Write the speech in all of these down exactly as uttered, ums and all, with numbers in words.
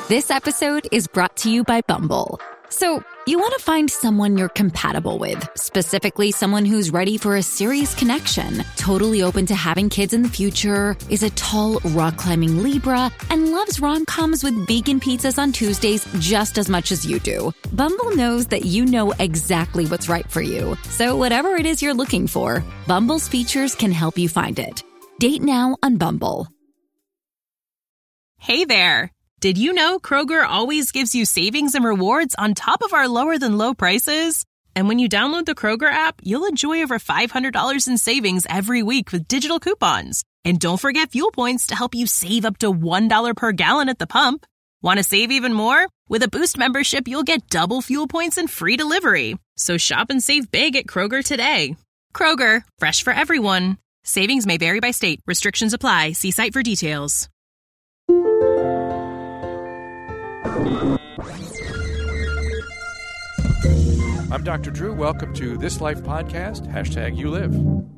This episode is brought to you by Bumble. So, you want to find someone you're compatible with, specifically someone who's ready for a serious connection, totally open to having kids in the future, is a tall, rock-climbing Libra, and loves rom-coms with vegan pizzas on Tuesdays just as much as you do. Bumble knows that you know exactly what's right for you. So whatever it is you're looking for, Bumble's features can help you find it. Date now on Bumble. Hey there. Did you know Kroger always gives you savings and rewards on top of our lower than low prices? And when you download the Kroger app, you'll enjoy over five hundred dollars in savings every week with digital coupons. And don't forget fuel points to help you save up to one dollar per gallon at the pump. Want to save even more? With a Boost membership, you'll get double fuel points and free delivery. So shop and save big at Kroger today. Kroger, fresh for everyone. Savings may vary by state. Restrictions apply. See site for details. I'm Doctor Drew. Welcome to This Life Podcast, hashtag You Live.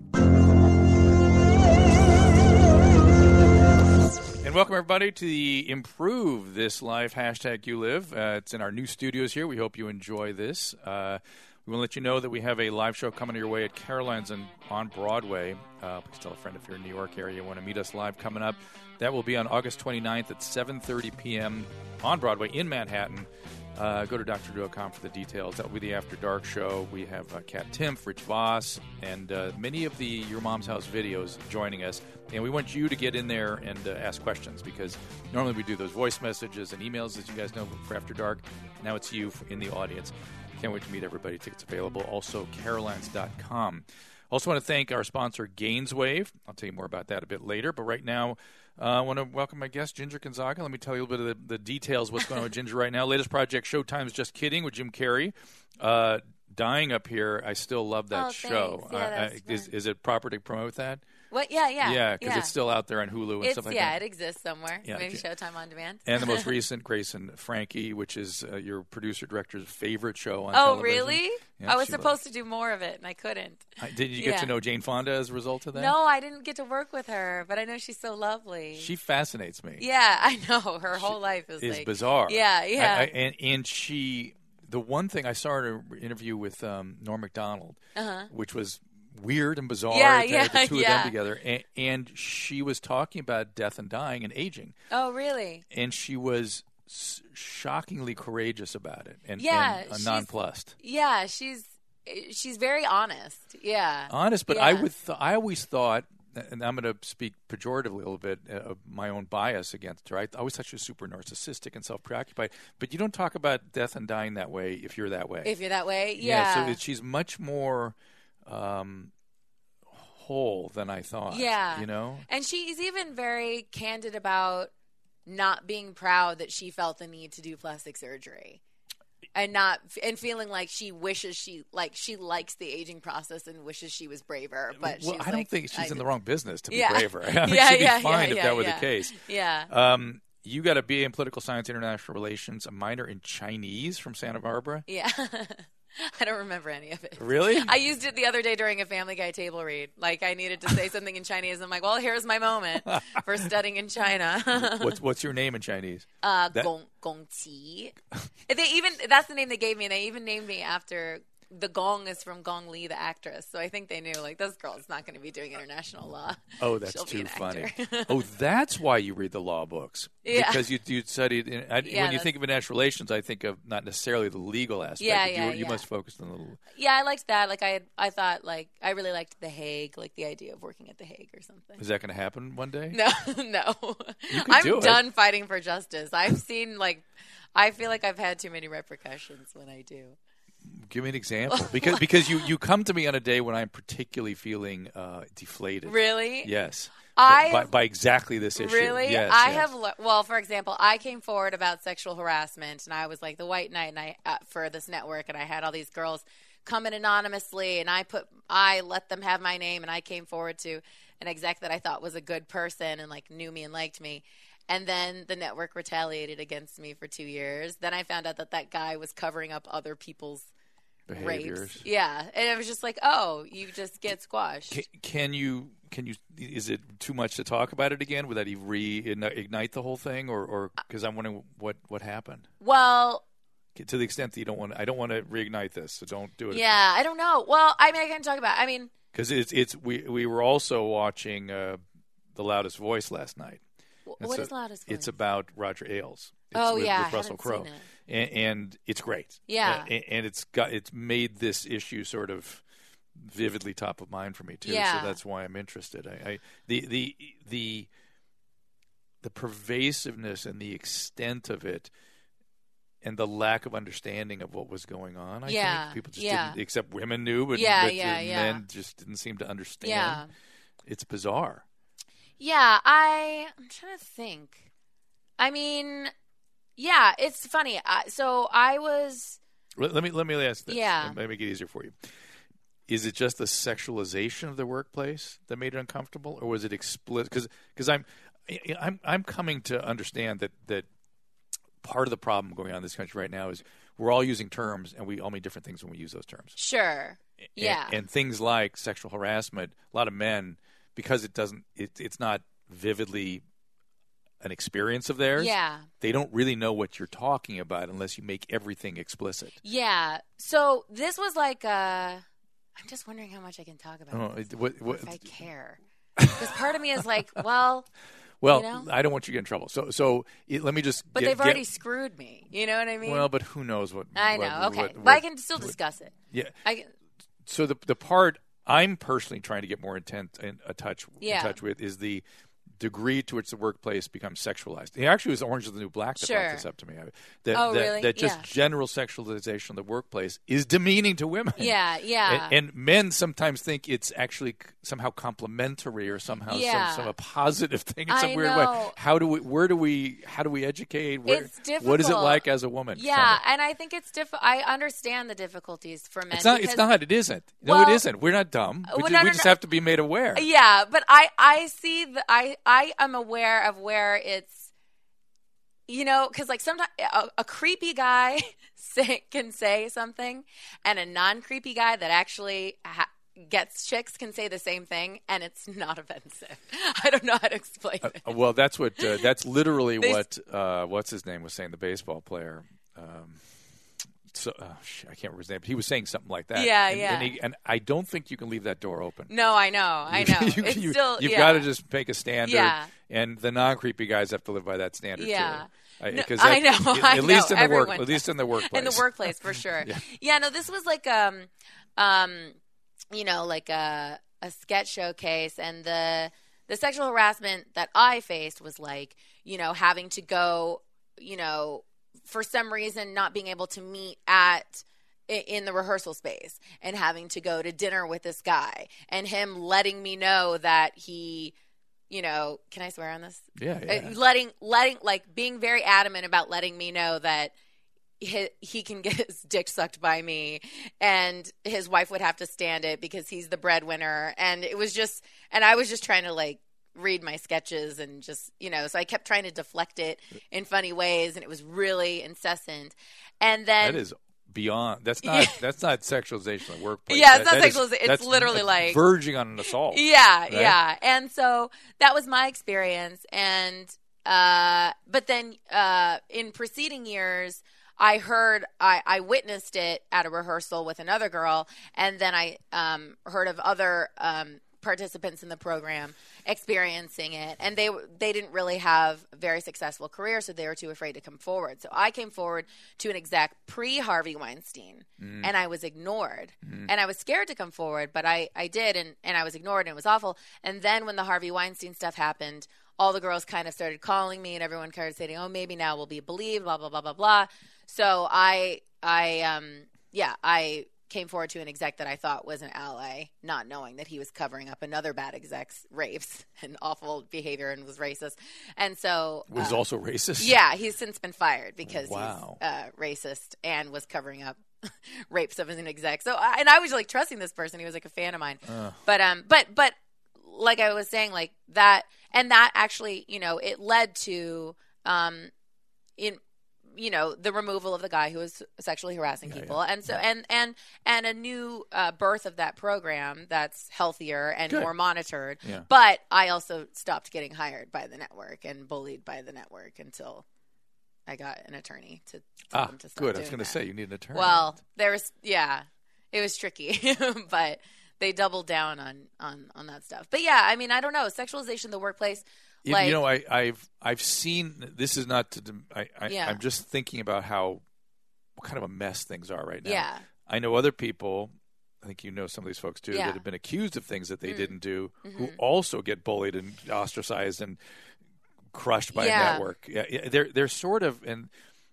And welcome, everybody, to the Improve This Life, hashtag You Live. Uh, it's in our new studios here. We hope you enjoy this. Uh, we want to let you know that we have a live show coming your way at Caroline's on, on Broadway. Uh, please tell a friend if you're in the New York area you want to meet us live coming up. That will be on August twenty-ninth at seven thirty p.m. on Broadway in Manhattan. Uh, go to D R drew dot com for the details. That will be the After Dark show. We have uh, Kat Timpf, Rich Voss, and uh, many of the Your Mom's House videos joining us. And we want you to get in there and uh, ask questions, because normally we do those voice messages and emails, as you guys know, for After Dark. Now it's you in the audience. Can't wait to meet everybody. Tickets available. Also, carolines dot com. Also want to thank our sponsor, Gainswave. I'll tell you more about that a bit later. But right now, uh, I want to welcome my guest, Ginger Gonzaga. Let me tell you a little bit of the, the details of what's going on with Ginger right now. Latest project, Showtime's Just Kidding with Jim Carrey. Uh, dying up here. I still love that oh, show. Yeah, uh, uh, is, is it proper to promote that? What? Yeah, yeah. Yeah, because yeah. it's still out there on Hulu and it's, stuff like yeah, that. Yeah, it exists somewhere. Yeah, Maybe okay. Showtime on demand. And the most recent, Grace and Frankie, which is uh, your producer-director's favorite show on oh, television. Oh, really? Yeah, I was she supposed loves. to do more of it, and I couldn't. I, did you get yeah. to know Jane Fonda as a result of that? No, I didn't get to work with her, but I know she's so lovely. She fascinates me. Yeah, I know. Her whole she life is, is like, bizarre. Yeah, yeah. I, I, and, and she, the one thing I saw her in an interview with um, Norm Macdonald, uh-huh. which was weird and bizarre yeah, to yeah, have the two yeah. of them together. And, and she was talking about death and dying and aging. Oh, really? And she was s- shockingly courageous about it and, yeah, and uh, nonplussed. Yeah, she's she's very honest. Yeah. Honest, but yeah. I would th- I always thought, and I'm going to speak pejoratively a little bit of my own bias against her. I always thought she was super narcissistic and self-preoccupied. But you don't talk about death and dying that way if you're that way. If you're that way, yeah. Yeah, so she's much more um, whole than I thought. Yeah. You know? And she's even very candid about not being proud that she felt the need to do plastic surgery. And not and feeling like she wishes she like she likes the aging process and wishes she was braver, but well, she's I don't like, think she's I in the wrong business to be yeah. braver. I mean, yeah, she'd be yeah, fine yeah, if yeah, that were yeah. the case. Yeah. Um, you got a B A in Political Science, International Relations, a minor in Chinese from Santa Barbara. Yeah. I don't remember any of it. Really? I used it the other day during a Family Guy table read. Like, I needed to say something in Chinese. I'm like, well, here's my moment for studying in China. what's what's your name in Chinese? Uh, that... Gong Gong Qi. They even that's the name they gave me, and they even named me after. The Gong is from Gong Li, the actress. So I think they knew, like, this girl's not going to be doing international law. Oh, that's She'll too funny. actor. Oh, that's why you read the law books. Yeah. Because you you studied. In, I, Yeah, when you that's- think of international relations, I think of not necessarily the legal aspect. Yeah, but yeah, you, you yeah. must focus on the little. Yeah, I liked that. Like, I had, I thought, like, I really liked The Hague, like the idea of working at The Hague or something. Is that going to happen one day? No, no. You could I'm do it. done fighting for justice. I've seen, like, I feel like I've had too many repercussions when I do. Give me an example, because because you, you come to me on a day when I'm particularly feeling uh, deflated. Really? Yes. I by, by exactly this issue. Really? Yes, I yes. have. Le- well, for example, I came forward about sexual harassment, and I was like the white knight, and I uh, for this network, and I had all these girls come in anonymously, and I put I let them have my name, and I came forward to an exec that I thought was a good person and like knew me and liked me. And then the network retaliated against me for two years. Then I found out that that guy was covering up other people's behaviors. rapes. Yeah. And it was just like, oh, you just get squashed. Can, can you, can you, is it too much to talk about it again? Would that reignite the whole thing? Or, or, because I'm wondering what, what happened. Well, to the extent that you don't want to, I don't want to reignite this, so don't do it. Yeah, I don't know. Well, I mean, I can talk about, I mean. Because it's, it's, we, we were also watching uh, The Loudest Voice last night. What so is Loudest Voice? It's about Roger Ailes. It's oh with, yeah, with Russell Crowe, and, and it's great. Yeah, and, and it's got it's made this issue sort of vividly top of mind for me too. Yeah. So that's why I'm interested. I, I the the the the pervasiveness and the extent of it, and the lack of understanding of what was going on. I yeah. think people just yeah. didn't, except women knew, but, yeah, but yeah, men yeah. just didn't seem to understand. Yeah. It's bizarre. Yeah, I I'm trying to think. I mean, yeah, it's funny. I, so I was. Let, let me let me ask this. Yeah. Let me make it easier for you. Is it just the sexualization of the workplace that made it uncomfortable, or was it explicit? Because because I'm I'm I'm coming to understand that that part of the problem going on in this country right now is we're all using terms, and we all mean different things when we use those terms. Sure. Yeah. And, and things like sexual harassment, a lot of men, because it doesn't, it, it's not vividly an experience of theirs. Yeah. They don't really know what you're talking about unless you make everything explicit. Yeah. So this was like, uh, I'm just wondering how much I can talk about Oh, this. what, what, if I care. Because part of me is like, well, well, you know? I don't want you to get in trouble. So, so it, let me just. But get, they've already get, screwed me. You know what I mean? Well, but who knows what? I know. What, okay, what, but what, I can still discuss it. Yeah. I can, So the the part I'm personally trying to get more intent in a touch Yeah. in touch with is the degree to which the workplace becomes sexualized. It actually was Orange is the New Black that Sure. brought this up to me. That, Oh, that, really? that just Yeah. general sexualization of the workplace is demeaning to women. Yeah, yeah. And, and men sometimes think it's actually c- somehow complimentary or somehow Yeah. some, some a positive thing in some I weird way. know. How do we? Where do we? How do we educate? Where, It's difficult. What is it like as a woman? Yeah, Tell me. and I think it's diff. I understand the difficulties for men. It's not. because- It's not. It isn't. No, Well- it isn't. We're not dumb. We, Well, ju- no, we no, just no. have to be made aware. Yeah, but I I see the I I am aware of where it's, you know, because like sometimes a, a creepy guy say, can say something, and a non creepy guy that actually ha- gets chicks can say the same thing, and it's not offensive. I don't know how to explain it. Uh, well, that's what. Uh, that's literally They- what. Uh, what's his name was saying? The baseball player. Um, so uh, sh- I can't remember his name, but he was saying something like that. Yeah, and, yeah. And, he, and I don't think you can leave that door open. No, I know, I know. you, it's you, still you've yeah. got to just make a standard. Yeah. And the non-creepy guys have to live by that standard Yeah. too. I, No, 'cause I that- know, At, I at least know, in the work. everyone At least in the workplace. in the workplace for sure. Yeah. yeah. No, this was like um, um, you know, like a a sketch showcase, and the the sexual harassment that I faced was like, you know, having to go, you know, for some reason not being able to meet at in the rehearsal space and having to go to dinner with this guy and him letting me know that he, you know, can I swear on this? Yeah, yeah. Uh, letting, letting, like being very adamant about letting me know that he, he can get his dick sucked by me, and his wife would have to stand it because he's the breadwinner. And it was just, and I was just trying to like read my sketches and just, you know, so I kept trying to deflect it in funny ways, and it was really incessant. And then That is beyond. That's not. Yeah. That's not sexualization of the workplace. Yeah, it's That- not that is- sexualization. It's that's literally like- verging on an assault. Yeah, right? yeah. And so that was my experience. And, uh, but then, uh, in preceding years, I heard, I, I witnessed it at a rehearsal with another girl. And then I, um, heard of other, um, participants in the program experiencing it, and they they didn't really have a very successful career, so they were too afraid to come forward. So I came forward to an exec pre Harvey Weinstein, Mm. and I was ignored, Mm. and I was scared to come forward, but I I did, and and I was ignored, and it was awful. And then when the Harvey Weinstein stuff happened, all the girls kind of started calling me, and everyone started saying, "Oh, maybe now we'll be believed," blah blah blah blah blah. So I I um yeah I. came forward to an exec that I thought was an ally, not knowing that he was covering up another bad exec's rapes and awful behavior and was racist. And so Was uh, also racist. yeah, he's since been fired because Wow. he's uh, racist and was covering up rapes of an exec. So I- and I was like trusting this person. He was like a fan of mine. Ugh. But um but but like I was saying, like that, and that actually, you know, it led to um in you know, the removal of the guy who was sexually harassing Yeah, people. yeah, and so, yeah. and, and, and a new uh, birth of that program that's healthier and Good. more monitored. Yeah. But I also stopped getting hired by the network and bullied by the network until I got an attorney to tell Ah, them to stop good. I was doing going to that. say, you need an attorney. Well, there was, yeah, it was tricky, but they doubled down on, on, on that stuff. But yeah, I mean, I don't know. Sexualization in the workplace. You, like, you know, I, I've I've seen. This is not to. I, I, Yeah. I'm just thinking about how what kind of a mess things are right now. Yeah. I know other people. I think you know some of these folks too Yeah. that have been accused of things that they Mm. didn't do, Mhm. who also get bullied and ostracized and crushed by Yeah. a network. Yeah, yeah, they're they're sort of, and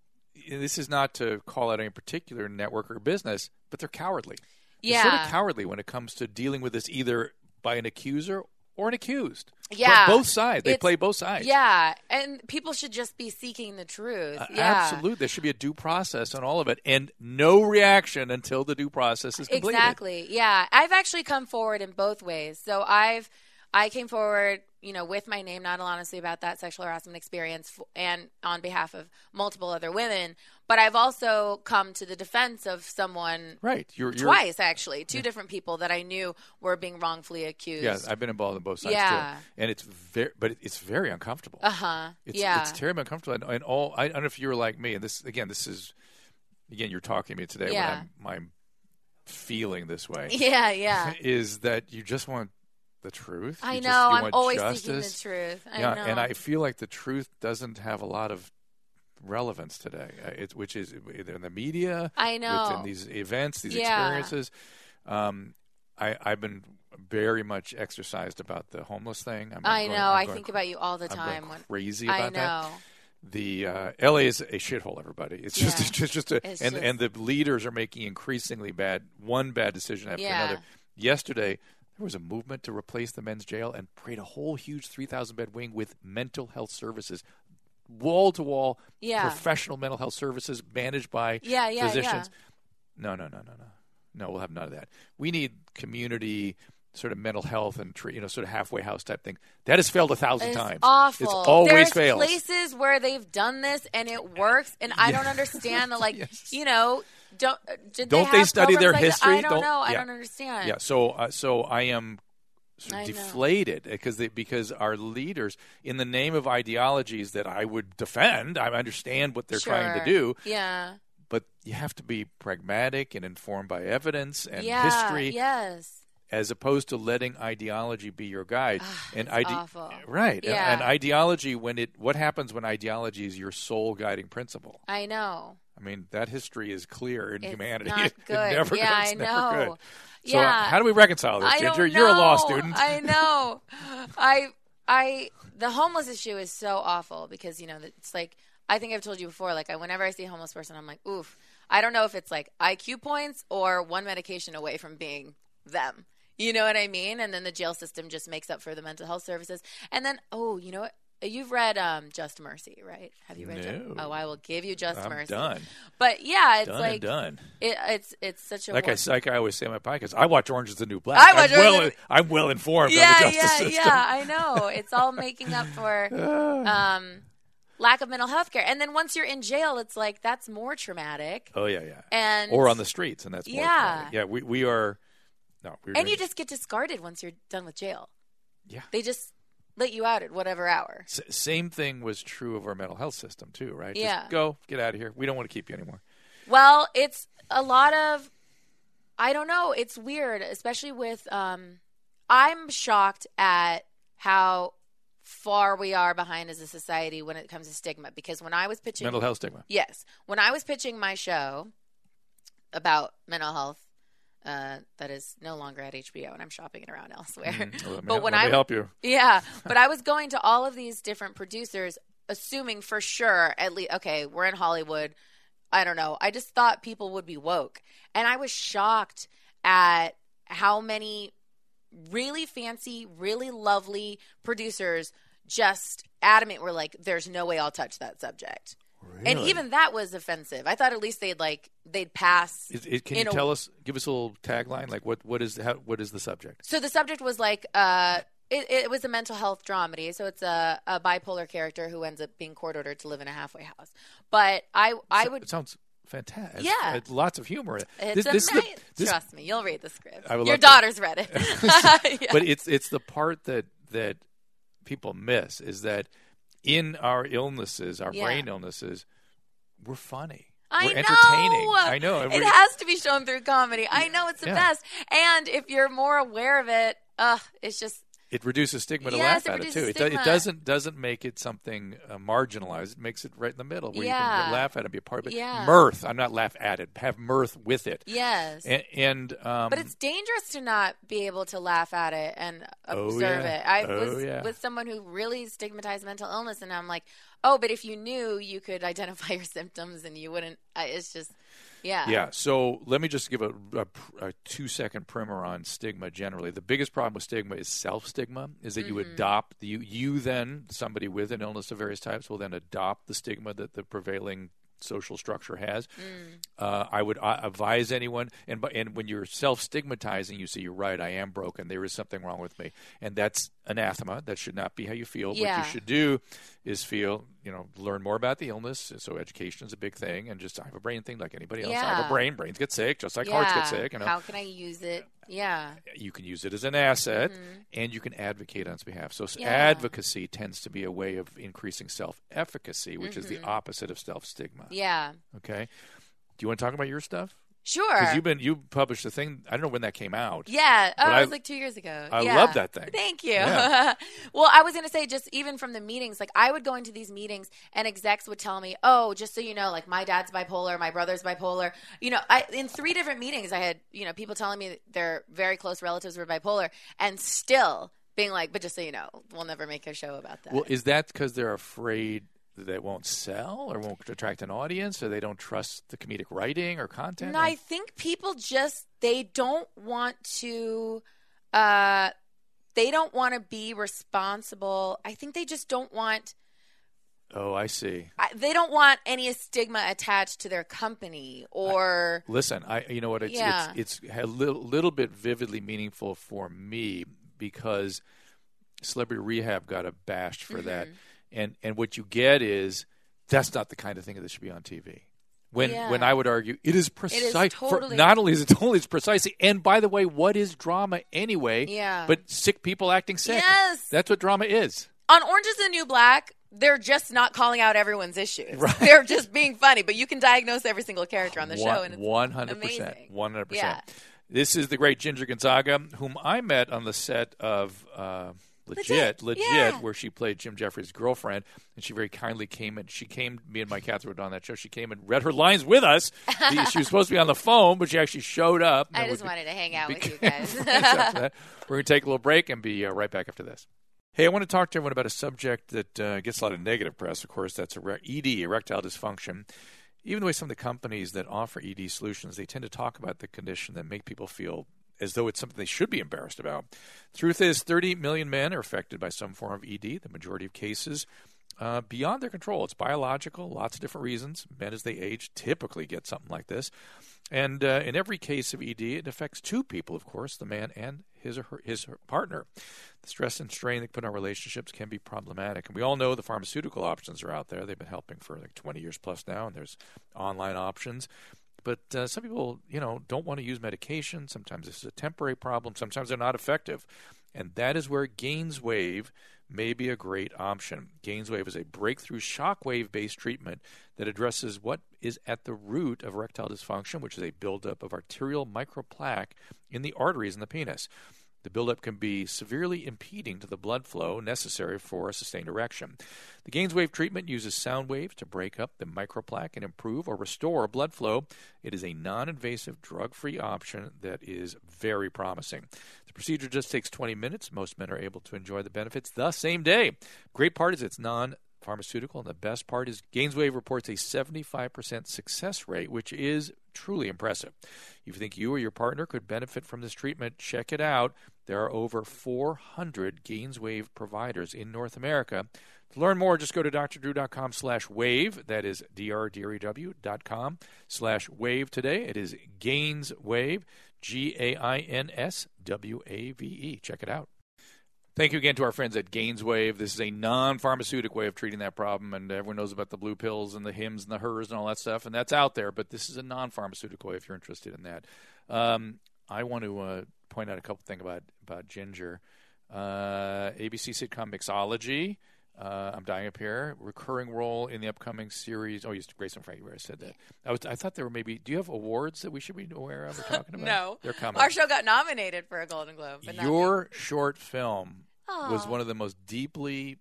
this is not to call out any particular network or business, but they're cowardly. They're sort of Yeah. cowardly when it comes to dealing with this either by an accuser or an accused. Yeah. Both sides. They It's- play both sides. Yeah, and people should just be seeking the truth. Uh, yeah, Absolutely. There should be a due process on all of it and no reaction until the due process is completed. Exactly. Yeah, I've actually come forward in both ways. So I've I came forward, you know, with my name, not honestly about that sexual harassment experience, f- and on behalf of multiple other women. But I've also come to the defense of someone Right. You're, you're, twice, actually, two different people that I knew were being wrongfully accused. Yeah, I've been involved in both sides Yeah. too. And it's very, but it- it's very uncomfortable. Uh huh. It's, Yeah. it's terribly uncomfortable. And, and all, I don't know if you were like me, and this, again, this is, again, you're talking to me today Yeah. when I'm, I'm feeling this way. Yeah. Yeah. Is that you just want the truth. I You know. just- you I'm want always justice. seeking the truth. I yeah, know. and I feel like the truth doesn't have a lot of relevance today. Uh, It, which is either in the media, I know. within these events, these Yeah. experiences. Um, I, I've been very much exercised about the homeless thing. I'm, I I'm know. going, I'm I going think about you all the I'm time. going when, crazy I about that. know. The uh, L A is a shithole. Everybody, it's just, Yeah. it's just, just a, It's and just- and the leaders are making increasingly bad, one bad decision after Yeah. another. Yesterday, there was a movement to replace the men's jail and create a whole huge three thousand bed wing with mental health services, wall to wall, Yeah. professional mental health services managed by Yeah, yeah, physicians. No, no, no, no, no, no. We'll have none of that. We need community sort of mental health and tre- you know sort of halfway house type thing. That has failed a thousand It's times. awful. It's always There's fails. places where they've done this and it works, and I don't understand the like. Yes. You know, don't did Don't they, they have study their programs like that? history? I don't, Don't- know. I yeah. don't understand. Yeah, so uh, so I am sort of I know. deflated because they, because our leaders, in the name of ideologies that I would defend, I understand what they're trying to Sure. do, Yeah. but you have to be pragmatic and informed by evidence and yeah. history, Yes. as opposed to letting ideology be your guide. and it's awful. right, and- Yeah. and ideology when it what happens when ideology is your sole guiding principle? I know. I mean, that history is clear in It's humanity. not It good. never Yeah, goes, I never know. good. So Yeah. how do we reconcile this, I Ginger? don't know. You're a law student. I know. I I the homeless issue is so awful because you know it's like I think I've told you before. Like I, whenever I see a homeless person, I'm like, oof. I don't know if it's like I Q points or one medication away from being them. You know what I mean? And then the jail system just makes up for the mental health services. And then oh, you know what? You've read um, Just Mercy, right? Have you read? Just, No. oh, I will give you Just I'm Mercy. done. But yeah, it's Done like and done. It, it's it's such a Like I, won- like I always say on my podcast, I watch Orange is the New Black. I watch I'm Orange well, is the- I'm well informed yeah, on the justice yeah, system. yeah. I know. It's all making up for um, lack of mental health care. And then once you're in jail, it's like that's more traumatic. Oh yeah, yeah. And or on the streets, and that's more Yeah. traumatic. Yeah. We we are. No, we're and doing- you just get discarded once you're done with jail. yeah. They just let you out at whatever hour. S- same thing was true of our mental health system too, right? Yeah. Just go, get out of here. We don't want to keep you anymore. Well, it's a lot of, I don't know. It's weird, especially with, um, I'm shocked at how far we are behind as a society when it comes to stigma. Because when I was pitching, Mental health stigma. yes, when I was pitching my show about mental health, uh, that is no longer at H B O, and I'm shopping it around elsewhere. Mm, let me, But when let me I help you. Yeah, but I was going to all of these different producers, assuming for sure, at least, okay, we're in Hollywood. I don't know. I just thought people would be woke. And I was shocked at how many really fancy, really lovely producers just adamant were like, there's no way I'll touch that subject. And Really? even that was offensive. I thought at least they'd like, they'd pass. Is, is, can in you a- tell us? Give us a little tagline. Like what? What is how, what is the subject? So the subject was like, uh, It, it was a mental health dramedy, so it's a, a bipolar character who ends up being court ordered to live in a halfway house. But I, I So, would. it sounds fantastic. Yeah. It's lots of humor. It's this, this, amazing. this, Trust me, you'll read the script. I would Your love to. daughter's read it. Yeah. But it's it's the part that that people miss is that in our illnesses, our Yeah. brain illnesses, we're funny. I We're know. entertaining. I know. and It we're- has to be shown through comedy. I know it's the Yeah. best. And if you're more aware of it, uh, it's just It reduces stigma to Yes, laugh it at it reduces too. It, do, it stigma. doesn't doesn't make it something uh, marginalized. It makes it right in the middle where you Yeah. can laugh at it and be a part of it. Yeah. Mirth. I'm not laugh at it. Have mirth with it. yes. And, and um, But it's dangerous to not be able to laugh at it and Oh, observe yeah. it. I Oh, was yeah. with someone who really stigmatized mental illness, and I'm like, oh, but if you knew, you could identify your symptoms, and you wouldn't. I, it's just, yeah, Yeah, so let me just give a, a, a two-second primer on stigma generally. The biggest problem with stigma is self-stigma, is that you Mm-hmm. adopt, you, you then, somebody with an illness of various types, will then adopt the stigma that the prevailing social structure has. Mm. Uh, I would uh, advise anyone, and bu- and when you're self-stigmatizing, you say, you're right, I am broken, there is something wrong with me. And that's anathema. That should not be how you feel. Yeah. What you should do is feel, you know, learn more about the illness. So education is a big thing, and just I have a brain thing like anybody else. I have Yeah. a brain. Brains get sick, just like yeah. hearts get sick. You know, How can I use it? Yeah, you can use it as an asset, Mhm. and you can advocate on its behalf. So s Yeah. advocacy tends to be a way of increasing self-efficacy, which is the Mhm. opposite of self-stigma. yeah, Okay. Do you want to talk about your stuff? sure. Because you've been you published a thing. I don't know when that came out. Yeah. Oh, But it I- was like two years ago. I yeah. love that thing. Thank you. Yeah. Well, I was going to say, just even from the meetings, like I would go into these meetings and execs would tell me, oh, just so you know, like my dad's bipolar, my brother's bipolar. You know, I in three different meetings, I had, you know, people telling me their very close relatives were bipolar and still being like, but just so you know, we'll never make a show about that. Well, is that because they're afraid that it won't sell or won't attract an audience, or they don't trust the comedic writing or content? No, I think people just they don't want to uh they don't want to be responsible. I think they just don't want Oh, I see. I, they don't want any stigma attached to their company or Listen, I you know what? It's Yeah. it's, it's a little, little bit vividly meaningful for me because Celebrity Rehab got a bashed for that, Mm-hmm. and and what you get is that's not the kind of thing that should be on T V. When Yeah. when I would argue it is precise. totally- Not only is it totally it's precisely, and by the way, what is drama anyway? Yeah. But sick people acting sick. Yes. That's what drama is. on Orange is the New Black. They're just not calling out everyone's issues. Right. They're just being funny, but you can diaggnose every single character on the show, and it's One hundred percent, amazing. one hundred Yeah. percent. This is the great Ginger Gonzaga, whom I met on the set of uh, Legit, Legit, Legit, yeah. where she played Jim Jeffries' girlfriend, and she very kindly came and she came. Me and my Catherine were on that show. She came and read her lines with us. She was supposed to be on the phone, but she actually showed up. I And just we- wanted to hang out with you Thanks guys. after that. We're going to take a little break and be uh, right back after this. Hey, I want to talk to everyone about a subject that uh, gets a lot of negative press, of course. That's ere- E D, erectile dysfunction. Even the way some of the companies that offer E D solutions, they tend to talk about the condition that make people feel as though it's something they should be embarrassed about. Truth is, thirty million men are affected by some form of E D, the majority of cases uh, beyond their control. It's biological, lots of different reasons. Men, as they age, typically get something like this. And uh, in every case of E D, it affects two people, of course, the man and his or her, his or her partner. The stress and strain they put on relationships can be problematic. And we all know the pharmaceutical options are out there. They've been helping for like twenty years plus now, and there's online options. But uh, some people, you know, don't want to use medication. Sometimes this is a temporary problem. Sometimes they're not effective. And that is where GainsWave may be a great option. GainsWave is a breakthrough shockwave-based treatment that addresses what is at the root of erectile dysfunction, which is a buildup of arterial microplaque in the arteries in the penis. The buildup can be severely impeding to the blood flow necessary for a sustained erection. The GainsWave treatment uses sound waves to break up the microplaque and improve or restore blood flow. It is a non-invasive, drug-free option that is very promising. The procedure just takes twenty minutes. Most men are able to enjoy the benefits the same day. Great part is it's non-pharmaceutical, and the best part is GainsWave reports a seventy-five percent success rate, which is truly impressive. If you think you or your partner could benefit from this treatment, check it out. There are over four hundred GainsWave providers in North America. To learn more, just go to drdrew.com slash wave. That is drdrew.com slash wave today. It is GainsWave, G A I N S W A V E. Check it out. Thank you again to our friends at Gainswave. This is a non-pharmaceutical way of treating that problem, and everyone knows about the blue pills and the hims and the hers and all that stuff, and that's out there, but this is a non-pharmaceutical way if you're interested in that. Um, I want to uh, point out a couple things about, about Ginger. Uh, A B C sitcom Mixology. Uh, I'm dying up here. Recurring role in the upcoming series. Oh, you Grace and Frankie where I said that. I, was, I thought there were maybe. Do you have awards that we should be aware of or talking about? No, they're coming. Our show got nominated for a Golden Globe. But Your short film Aww. was one of the most deeply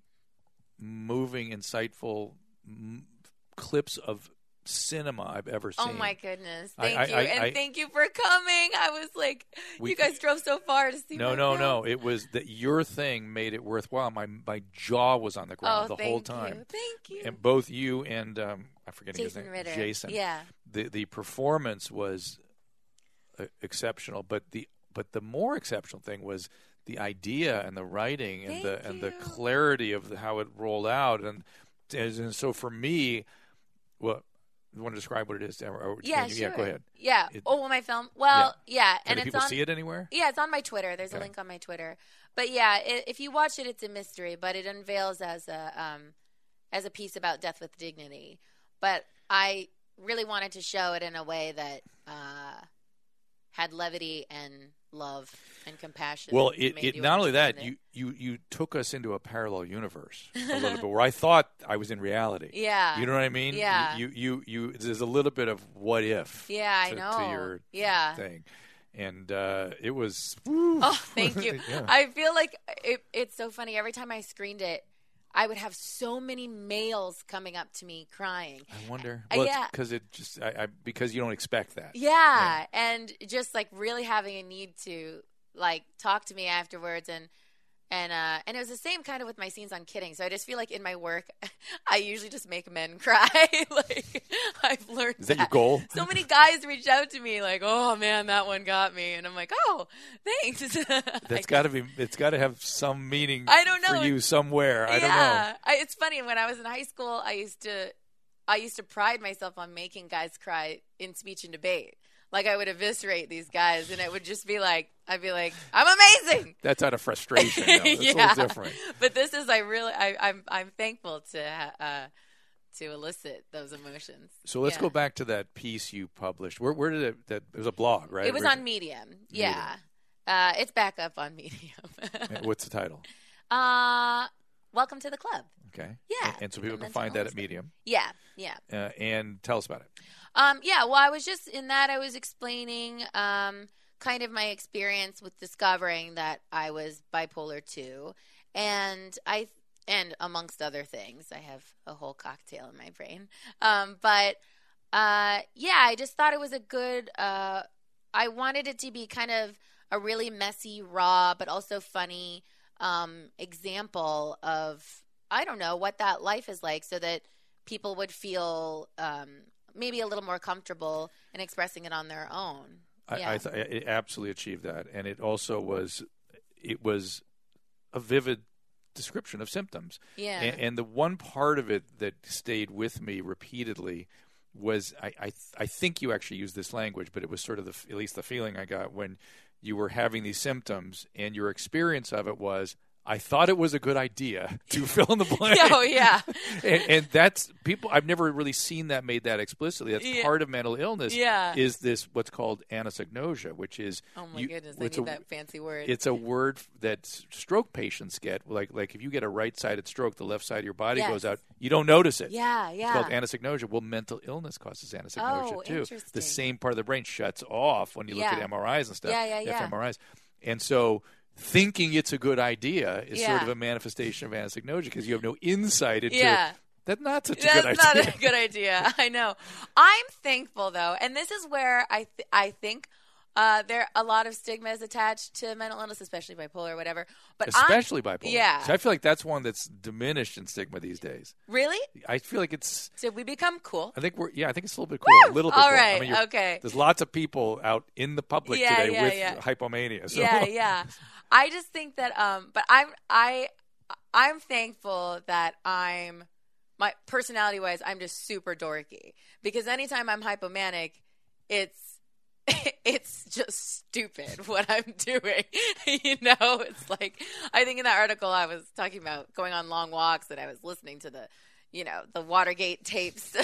moving, insightful m- clips of cinema I've ever seen. Oh my goodness! Thank I, I, you, I, and I, thank you for coming. I was like, we, you guys drove so far to see. No, my no, film. no. It was that your thing made it worthwhile. My my jaw was on the ground oh, the whole time. You. Thank you. And both you and um, I forget his Jason name. Ritter. Jason. Yeah. The the performance was uh, exceptional, but the but the more exceptional thing was the idea and the writing and Thank the and the you. clarity of the, how it rolled out, and, and so for me, well. You want to describe what it is? Or, or Yeah, you, sure. Yeah, go ahead. Yeah. It, oh, well, my film. Well, yeah, yeah. and Can it's people on, see it anywhere? Yeah, it's on my Twitter. There's okay. a link on my Twitter. But yeah, it, if you watch it, it's a mystery, but it unveils as a um, as a piece about death with dignity. But I really wanted to show it in a way that uh, had levity and love and compassion. Well, and it, made it you not only that, understand you, you, you took us into a parallel universe a little bit where I thought I was in reality. Yeah. You know what I mean? Yeah. You, you, you, you there's a little bit of what if Yeah, I to, know. to your Yeah. thing. And uh, it was. Woo. Oh, thank you. Yeah. I feel like it, it's so funny. Every time I screened it, I would have so many males coming up to me crying. I wonder. Uh, Well, yeah. because it just I, I because you don't expect that. Yeah, Yeah. and just like really having a need to like talk to me afterwards, and and uh, and it was the same kind of with my scenes on Kidding. So I just feel like in my work, I usually just make men cry. Like I've learned. Is that your goal? So many guys reached out to me like, "Oh man, that one got me," and I'm like, "Oh, thanks." That's got to be. It's got to have some meaning. I don't know. For you somewhere. I yeah. don't know. I, it's funny when I was in high school, I used to, I used to pride myself on making guys cry in speech and debate. Like I would eviscerate these guys, and it would just be like, I'd be like, "I'm amazing." That's out of frustration. Though. That's yeah. a little different. But this is, I really, I, I'm, I'm thankful to, uh, to elicit those emotions. So let's yeah. go back to that piece you published. Where, where did it? That it was a blog, right? It was on Medium. Yeah, uh, it's back up on Medium. What's the title? Uh, welcome to the club. Okay. Yeah. And, and so people The can find mental that at illness Medium. Yeah, yeah. Uh, and tell us about it. Um, yeah, well, I was just in that. I was explaining um, kind of my experience with discovering that I was bipolar two, and I and amongst other things, I have a whole cocktail in my brain. Um, but uh, yeah, I just thought it was a good. Uh, I wanted it to be kind of a really messy, raw, but also funny um, example of I don't know what that life is like, so that people would feel. Um, maybe a little more comfortable in expressing it on their own. Yeah. I, I th- it absolutely achieved that, and it also was, it was a vivid description of symptoms. Yeah. And, and the one part of it that stayed with me repeatedly was, I, I, I think you actually used this language, but it was sort of the, at least the feeling I got when you were having these symptoms, and your experience of it was, I thought it was a good idea to fill in the blank. Oh, yeah. and, and that's people. I've never really seen that made that explicitly. That's Yeah. part of mental illness. Yeah. Is this what's called anosognosia, which is Oh my you, goodness, I it's need a, that fancy word. It's a word that stroke patients get. Like like if you get a right-sided stroke, the left side of your body Yes. goes out. You don't notice it. yeah, It's yeah. called anosognosia. Well, mental illness causes anosognosia Oh, too. interesting. The same part of the brain shuts off when you look Yeah. at M R Is and stuff. Yeah, yeah, yeah. fMRIs, and so. Thinking it's a good idea is Yeah. sort of a manifestation of anosognosia because you have no insight into Yeah. that's not such a That's good not idea. a good idea. I know. I'm thankful though, and this is where I th- I think uh, there a lot of stigma is attached to mental illness, especially bipolar or whatever. But I'm- Especially bipolar. Yeah. So I feel like that's one that's diminished in stigma these days. really? I feel like it's. Did we become cool? I think we're. Yeah, I think it's a little bit cool. A little bit. All cool. right, I mean, you're- okay. There's lots of people out in the public Yeah, today yeah, with yeah. hypomania. So. Yeah, yeah. I just think that um but I'm I I'm thankful that I'm my personality wise I'm just super dorky because anytime I'm hypomanic it's it's just stupid what I'm doing. You know, it's like, I think in that article I was talking about going on long walks and I was listening to the, you know, the Watergate tapes.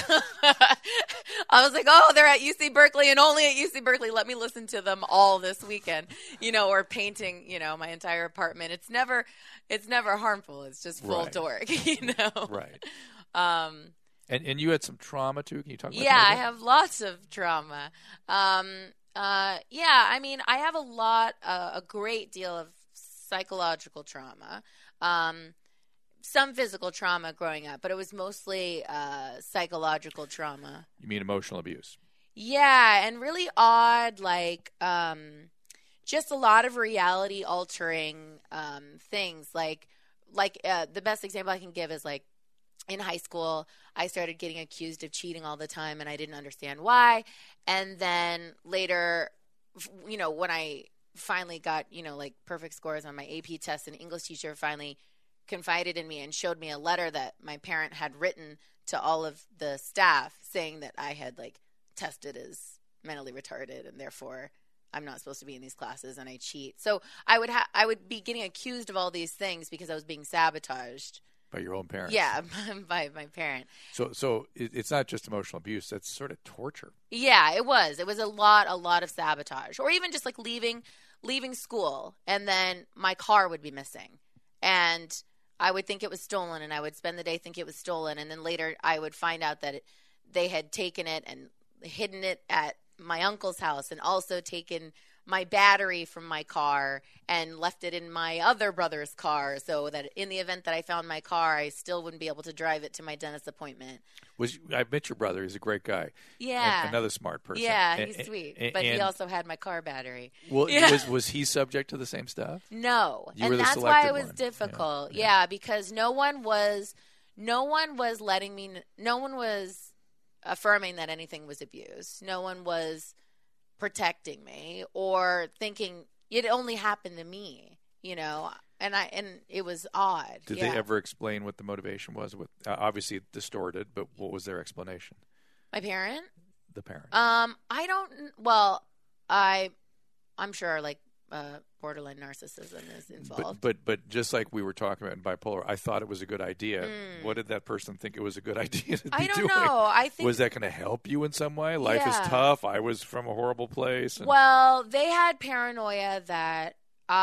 I was like, oh, they're at U C Berkeley and only at U C Berkeley. Let me listen to them all this weekend, you know, or painting, you know, my entire apartment. It's never, it's never harmful. It's just full Right. dork, you know? Right. Um, And and you had some trauma too. Can you talk about yeah, that? I have lots of trauma. Um, uh, yeah, I mean, I have a lot, uh, a great deal of psychological trauma. Um, some physical trauma growing up, but it was mostly uh, psychological trauma. You mean emotional abuse? Yeah, and really odd, like um, just a lot of reality altering um, things. Like, like uh, the best example I can give is like in high school, I started getting accused of cheating all the time, and I didn't understand why. And then later, you know, when I finally got, you know, like perfect scores on my A P test, an English teacher finally confided in me and showed me a letter that my parent had written to all of the staff saying that I had like tested as mentally retarded and therefore I'm not supposed to be in these classes and I cheat. So I would ha- I would be getting accused of all these things because I was being sabotaged. By your own parents? Yeah, by my parent. So so it, it's not just emotional abuse. That's sort of torture. Yeah, it was. It was a lot, a lot of sabotage. Or even just like leaving leaving school and then my car would be missing. And I would think it was stolen and I would spend the day thinking it was stolen. And then later I would find out that it, they had taken it and hidden it at my uncle's house and also taken my battery from my car and left it in my other brother's car so that in the event that I found my car, I still wouldn't be able to drive it to my dentist appointment. Was I met your brother? He's a great guy. Yeah. A- another smart person. Yeah, And- he's and- sweet. and- But he and- also had my car battery. Well, Yeah. was was he subject to the same stuff? No. You were And the that's why selected it was one. difficult. Yeah, Yeah, yeah. because no one was no one was letting me no one was affirming that anything was abuse. No one was protecting me or thinking it only happened to me, you know. And I and it was odd. Did yeah. they ever explain what the motivation was? With uh, obviously distorted, but what was their explanation? My parent? The parent. Um, I don't. Well, I, I'm sure like uh, borderline narcissism is involved. But, but but just like we were talking about in bipolar, I thought it was a good idea. Mm. What did that person think it was a good idea to be I don't doing? know. I think Was that going to help you in some way? Life Yeah. is tough. I was from a horrible place. And Well, they had paranoia that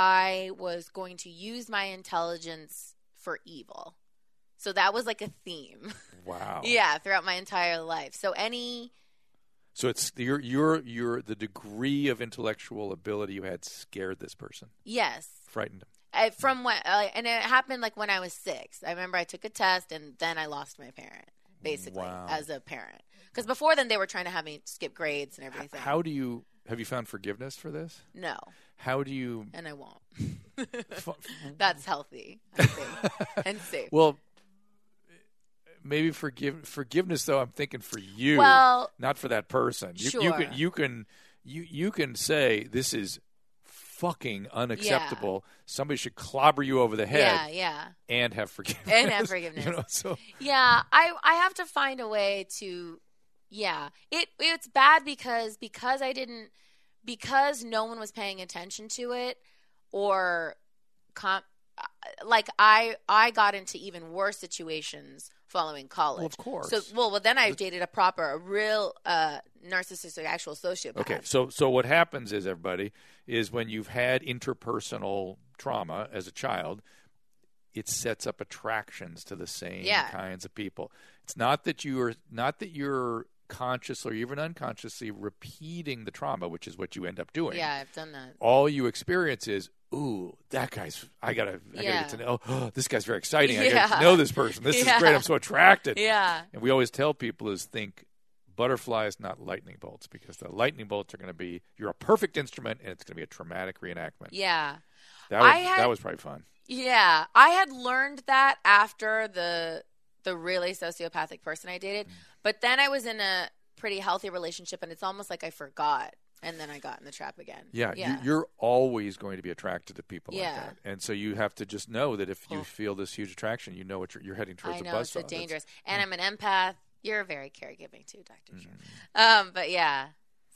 I was going to use my intelligence for evil. So that was like a theme. wow. Yeah, throughout my entire life. So any So it's your your your the degree of intellectual ability you had scared this person, yes, frightened him. I, from when uh, and it happened like when I was six. I remember I took a test and then I lost my parent basically Wow. as a parent. Because before then they were trying to have me skip grades and everything. How do you have you found forgiveness for this? No, How do you? and I won't. fu- That's healthy, I think, and safe. Well, maybe forgive forgiveness though. I'm thinking for you, Well, not for that person. You, you sure. can you can you you can say this is fucking unacceptable. Somebody should clobber you over the head yeah, yeah. and have forgiveness. And have forgiveness. You know, so Yeah, I I have to find a way to yeah. It it's bad because because I didn't because no one was paying attention to it or com- like I I got into even worse situations following college. Well, of course. So well, well then I dated a proper a real uh narcissistic actual sociopath. okay. So so what happens is everybody is when you've had interpersonal trauma as a child, it sets up attractions to the same Yeah. kinds of people. It's not that you're not that you're conscious or even unconsciously repeating the trauma, which is what you end up doing. Yeah, I've done that. All you experience is, ooh, that guy's. I gotta, I Yeah. gotta get to know. Oh, this guy's very exciting. I gotta Yeah. know this person. This Yeah. is great. I'm so attracted. Yeah. And we always tell people is think butterflies, not lightning bolts, because the lightning bolts are going to be you're a perfect instrument, and it's going to be a traumatic reenactment. Yeah. That was, I had- that was probably fun. Yeah, I had learned that after the the really sociopathic person I dated, but then I was in a pretty healthy relationship, and it's almost like I forgot, and then I got in the trap again. Yeah, yeah, You, you're always going to be attracted to people Yeah. like that, and so you have to just know that if you Oh. feel this huge attraction, you know what you're, you're heading towards I a know buzzsaw. it's so That's- dangerous, and I'm an empath. You're very caregiving too, Doctor Mm-hmm. Drew. Um, but yeah,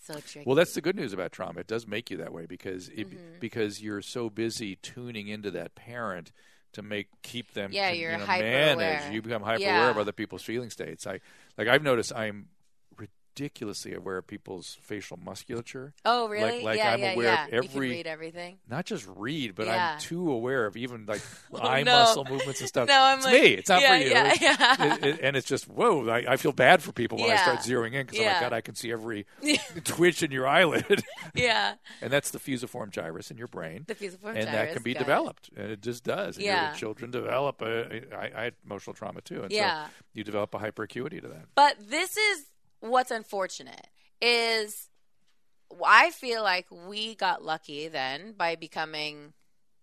So tricky. Well, that's the good news about trauma. It does make you that way because it, Mm-hmm. because you're so busy tuning into that parent to make keep them Yeah, con- you're you know, hyper-aware. managed. You become hyper Yeah. aware of other people's feeling states. I like I've noticed I'm ridiculously aware of people's facial musculature. Oh, really? Like, like yeah, I'm yeah, aware yeah. of You can every read everything. not just read, but Yeah. I'm too aware of even like Oh, eye no. muscle movements and stuff. No, I'm it's like, me. It's not yeah, for you. yeah, It's- yeah. it- it- and it's just whoa. I, I feel bad for people when I Yeah. start zeroing in because I'm Yeah. like, God, I can see every twitch in your eyelid. Yeah. And that's the fusiform gyrus in your brain. The fusiform and that gyrus, can be got it. developed. And it just does. And your Yeah. children develop. A, I, I had emotional trauma too. And Yeah. so you develop a hyperacuity to that. But this is what's unfortunate is I feel like we got lucky then by becoming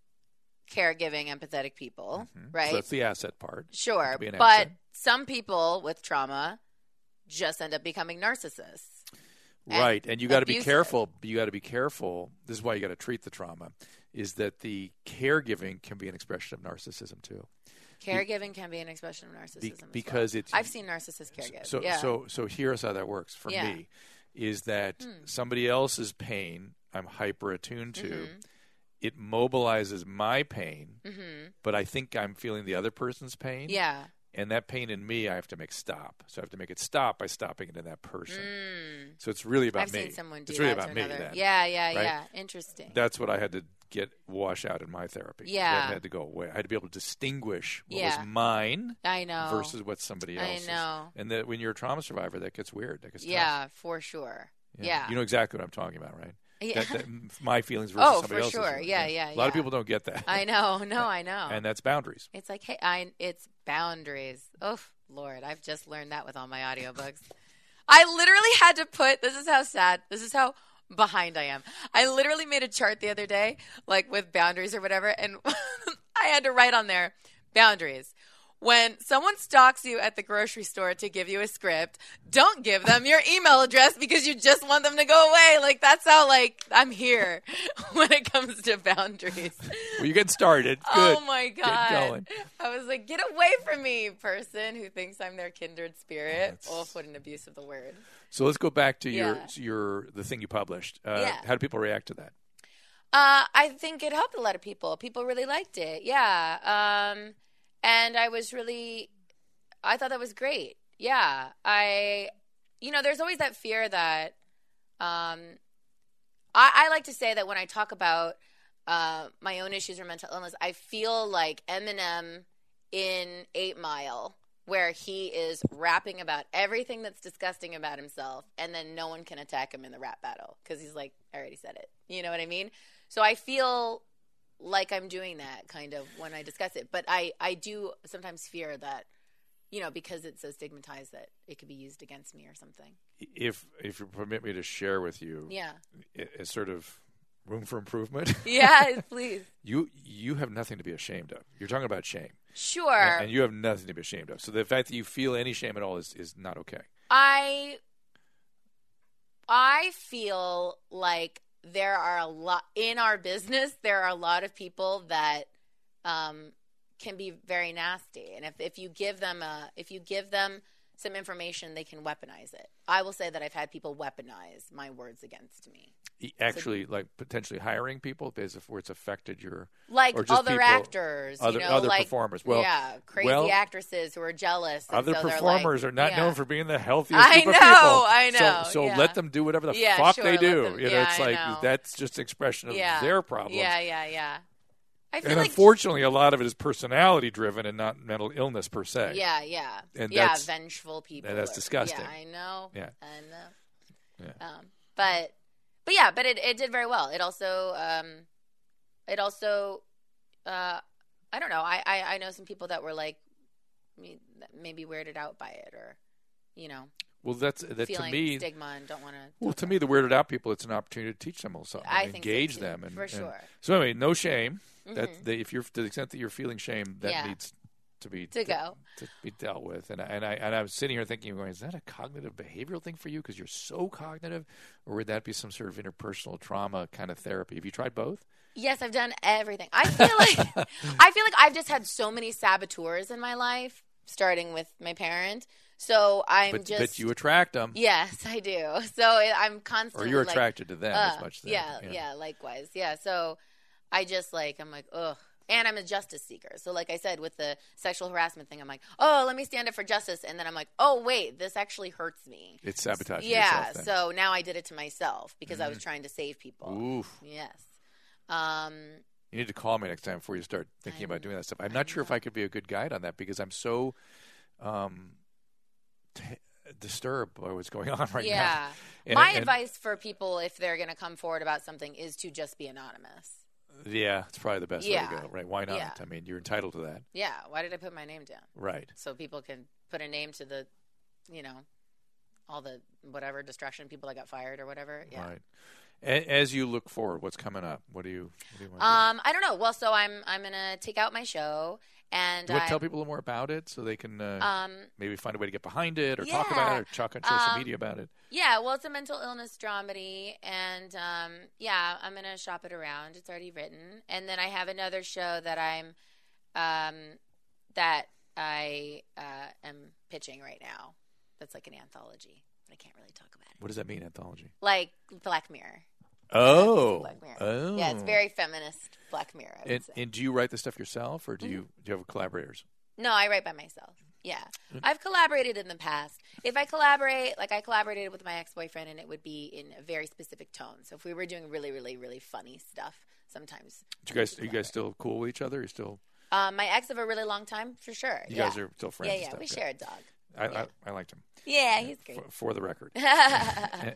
caregiving, empathetic people, right? So that's the asset part. Sure. be an But asset. some people with trauma just end up becoming narcissists. and Right. And you got to be abusive. careful. You got to be careful. This is why you got to treat the trauma, is that the caregiving can be an expression of narcissism too. Caregiving can be an expression of narcissism. Be- as well. because it's I've seen narcissists caregive. So, yeah. so, so here's how that works for Yeah. me, is that Hmm. somebody else's pain I'm hyper attuned to. Mm-hmm. It mobilizes my pain, hmm but I think I'm feeling the other person's pain. Yeah. And that pain in me, I have to make stop. So I have to make it stop by stopping it in that person. Mm. So it's really about I've me. seen someone do it's really that about to me another. then. Yeah, yeah, right? yeah. Interesting. That's what I had to get wash out in my therapy. Yeah. That had to go away. I had to be able to distinguish what Yeah. was mine I know. versus what somebody I else's. know. And that when you're a trauma survivor, that gets weird. That gets tough. Yeah, for sure. Yeah. You know exactly what I'm talking about, right? Yeah. That, that, my feelings versus Oh, somebody for else's. sure. feelings, Yeah, right? yeah, A lot of yeah. people don't get that. I know. No, I know. And that's boundaries. It's like, hey, I it's boundaries. Oh, Lord, I've just learned that with all my audiobooks. I literally had to put, this is how sad, this is how behind I am. I literally made a chart the other day, like with boundaries or whatever, and I had to write on there, boundaries. When someone stalks you at the grocery store to give you a script, don't give them your email address because you just want them to go away. Like, that's how, like, I'm here when it comes to boundaries. Well, you get started. Good. Oh, my Get God. going. I was like, get away from me, person who thinks I'm their kindred spirit. That's- Oh, what an abuse of the word. So let's go back to your Yeah. your the thing you published. Uh, Yeah. How do people react to that? Uh, I think it helped a lot of people. People really liked it. Yeah. Um, and I was really, I thought that was great. Yeah. I, you know, there's always that fear that, um, I, I like to say that when I talk about uh, my own issues or mental illness, I feel like Eminem in Eight Mile, where he is rapping about everything that's disgusting about himself, and then no one can attack him in the rap battle because he's like, I already said it. You know what I mean? So I feel like I'm doing that kind of when I discuss it. But I, I do sometimes fear that, you know, because it's so stigmatized that it could be used against me or something. If if you permit me to share with you, Yeah. a, a sort of room for improvement. Yeah, please. You you have nothing to be ashamed of. You're talking about shame, Sure. and, and you have nothing to be ashamed of. So the fact that you feel any shame at all is, is not okay. I I feel like there are a lot in our business. There are a lot of people that um, can be very nasty, and if if you give them a if you give them some information, they can weaponize it. I will say that I've had people weaponize my words against me, E- Actually, like potentially hiring people because of where it's affected your like or just other people- actors, other you know, other like performers. Well, yeah, crazy well, actresses who are jealous. and Other so they're performers like, are not yeah. known for being the healthiest I group of know, people. I know, So, so yeah. let them do whatever the Yeah, fuck sure, they let do. them- you know, yeah, it's I like know. that's just an expression of Yeah. their problems. Yeah, yeah, yeah. I feel And like unfortunately, a lot of it is personality driven and not mental illness per se. yeah, yeah, And yeah. that's- Vengeful people. and that's are- disgusting. Yeah, I know. Yeah. I know. Yeah. Um, but but yeah, but it, it did very well. It also um, it also uh, I don't know. I, I I know some people that were like me- maybe weirded out by it, or you know, Well, that's that to feeling me. stigma and don't want to. Well, to me, the weirded out people, it's an opportunity to teach them something, I and think so, engage too, them, and for and- sure. so anyway, no shame. Mhm. That they, if you're to the extent that you're feeling shame, that Yeah. needs to be To go. to be dealt with. And I, and I and I was sitting here thinking, going, is that a cognitive behavioral thing for you because you're so cognitive, or would that be some sort of interpersonal trauma kind of therapy? Have you tried both? Yes, I've done everything. I feel like I feel like I've just had so many saboteurs in my life, starting with my parent. So I'm but, just. But you attract them. Yes, I do. So it, I'm constantly. Or you're like, attracted to them uh, as much. As yeah, yeah, yeah, likewise. Yeah. So I just like, I'm like, ugh. And I'm a justice seeker. So like I said, with the sexual harassment thing, I'm like, oh, let me stand up for justice. And then I'm like, oh, wait, this actually hurts me. It's sabotaging Yeah. yourself then. So now I did it to myself because mm-hmm. I was trying to save people. Oof. Yes. Um, you need to call me next time before you start thinking about doing that stuff. I'm not sure if I could be a good guide on that because I'm so um, t- disturbed by what's going on right yeah. now. Yeah. And, My and, advice for people, if they're going to come forward about something, is to just be anonymous. Yeah, it's probably the best yeah. way to go, right? Why not? Yeah. I mean, you're entitled to that. Yeah. Why did I put my name down? Right. So people can put a name to the, you know, all the whatever destruction, people that got fired or whatever. Yeah. Right. A- as you look forward, what's coming up? What do you, what do you want to um, do? I don't know. Well, so I'm I'm gonna take out my show and you want I, to tell people more about it so they can uh, um, maybe find a way to get behind it or yeah. talk about it or talk on social um, media about it. Yeah, well, it's a mental illness dramedy, and um, yeah, I'm gonna shop it around. It's already written, and then I have another show that I'm um, that I uh, am pitching right now. That's like an anthology, but I can't really talk about it. What does that mean, anthology? Like Black Mirror. Oh, Black Mirror. oh, yeah, it's very feminist Black Mirror. I would And, say. and do you write the stuff yourself, or do Mm-hmm. you do you have collaborators? No, I write by myself. Yeah. I've collaborated in the past. If I collaborate, like I collaborated with my ex-boyfriend, and it would be in a very specific tone. So if we were doing really, really, really funny stuff, sometimes. Do you guys are you guys still cool with each other? Are you still? Um, my ex of a really long time, for sure. You yeah. guys are still friends? Yeah, and yeah. stuff, We yeah. share a dog. I, yeah. I I liked him. Yeah, he's great. For, for the record. and,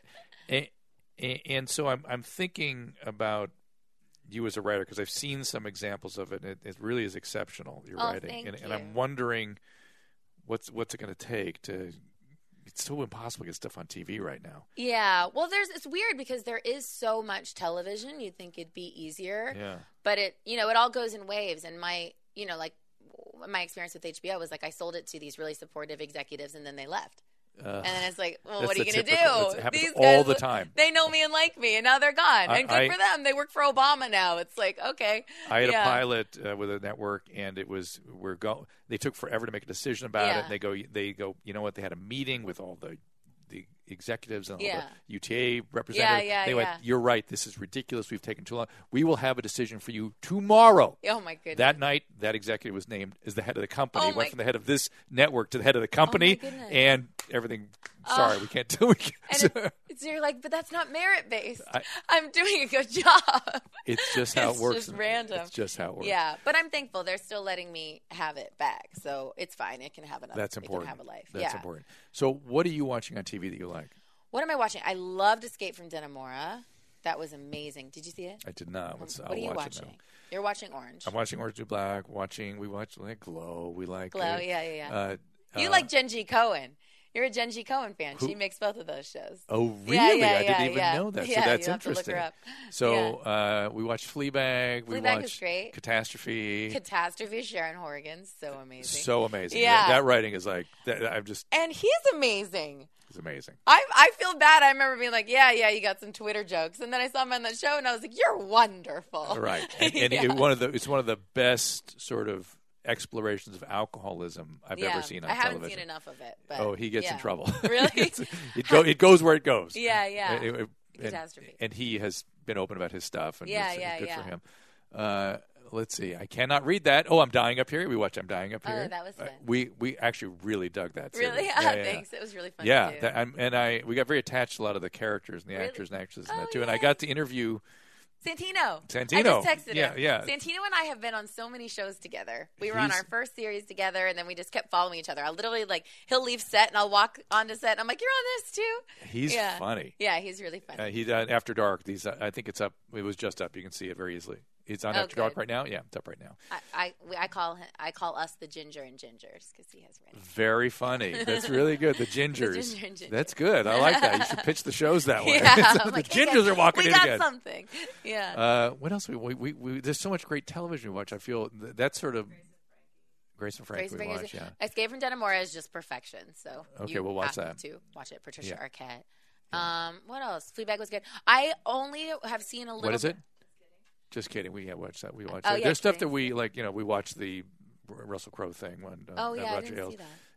and, and so I'm I'm thinking about you as a writer because I've seen some examples of it. And it, it really is exceptional. Your Oh, writing, thank and, you. and I'm wondering what's what's it going to take to. It's so impossible to get stuff on T V right now. Yeah. Well, there's it's weird because there is so much television. You'd think it'd be easier. Yeah. But it, you know, it all goes in waves. And my, you know, like my experience with H B O was like I sold it to these really supportive executives, and then they left. Uh, And then it's like, well, that's what are you the going to typical- do? it happens These all guys, the time. They know me and like me, and now they're gone. I- and good I- for them. They work for Obama now. It's like, okay. I had yeah. a pilot uh, with a network, and it was we're go. They took forever to make a decision about Yeah. it. And they go, they go. You know what? They had a meeting with all the the executives and all Yeah. the U T A representatives. yeah, they went, yeah. "You're right. This is ridiculous. We've taken too long. We will have a decision for you tomorrow." Oh, my goodness. That night, that executive was named as the head of the company. Oh, Went my- from the head of this network to the head of the company, goodness. and everything. Sorry, we can't do it. And it, it's, you're like, but that's not merit based. I- I'm doing a good job. It's just how It's it works. just random. It's just how it works. Yeah, but I'm thankful they're still letting me have it back, so it's fine. It can have another. That's it important. Can have a life. That's yeah. important. So, what are you watching on T V that you like? What am I watching? I loved Escape from Dannemora. That was amazing. Did you see it? I did not. Let's, What I'll are you watch watching? It now. You're watching Orange. I'm watching Orange is the New Black. Watching. We watch like Glow. We like Glow. uh, Yeah, yeah, yeah. Uh, you uh, like Genji Cohen. You're a Genji Cohen fan. Who- She makes both of those shows. Oh, really? Yeah, yeah, I yeah, didn't even yeah. know that. Yeah, so that's you have to look interesting. her up. So uh, we watched Fleabag. We Fleabag watched is great. Catastrophe. Catastrophe. Sharon Horgan. So amazing. So amazing. Yeah. That, that writing is like that, I'm just. and he's amazing. It's amazing. I I feel bad. I remember being like, yeah, yeah, you got some Twitter jokes, and then I saw him on that show, and I was like, you're wonderful. Right. And, and Yeah. it, one of the it's one of the best sort of explorations of alcoholism I've Yeah. ever seen on I haven't television. seen enough of it. But Oh, he gets yeah. in trouble. Really? It's- it, go, it goes where it goes. Yeah, yeah. And, and- Catastrophe. and he has been open about his stuff. And Yeah, it's, yeah, good yeah. for him. Uh, let's see. I cannot read that. Oh, I'm Dying Up Here. We watched I'm Dying Up Oh, Here. that was Uh, fun. we we actually really dug that. Series. Really? Yeah, Ah, yeah, yeah. thanks. It was really fun. Yeah, to do. that, I'm, and I we got very attached to a lot of the characters and the Really? actors and actresses in Oh, that too. And yeah. I got to interview. Santino. Santino. I just texted Yeah, him. yeah. Santino and I have been on so many shows together. We were on He's- our first series together, and then we just kept following each other. I literally, like, he'll leave set, and I'll walk onto set, and I'm like, you're on this, too? He's yeah. funny. Yeah, he's really funny. Uh, he uh, After Dark. These uh, I think it's up. It was just up. You can see it very easily. It's on Oh, After Dark good. right now. Yeah, it's up right now. I, I, we- I call him, I call us the Ginger and Gingers because he has red. Very funny. That's really good. The Gingers. Ginger and Ginger. That's good. I like that. You should pitch the shows that way. Yeah, the I'm like, Gingers hey, are walking we in got again. something. Yeah. Uh, what else? We, we, we, we there's so much great television we watch. I feel th- that's sort of Grace and Frankie Grace and we Frankie's- watch. Yeah. Escape from Dannemora is just perfection. So Okay, you we'll watch have that. To watch it. Patricia Yeah. Arquette. Um, what else? Fleabag was good. I only have seen a little. What is bit- it? Just kidding. We can't watch that. We watch. Oh, it. yeah, There's stuff kidding. that we like. You know, we watch the R- Russell Crowe thing when uh, Oh uh, yeah, I Roger didn't Ailes. see that.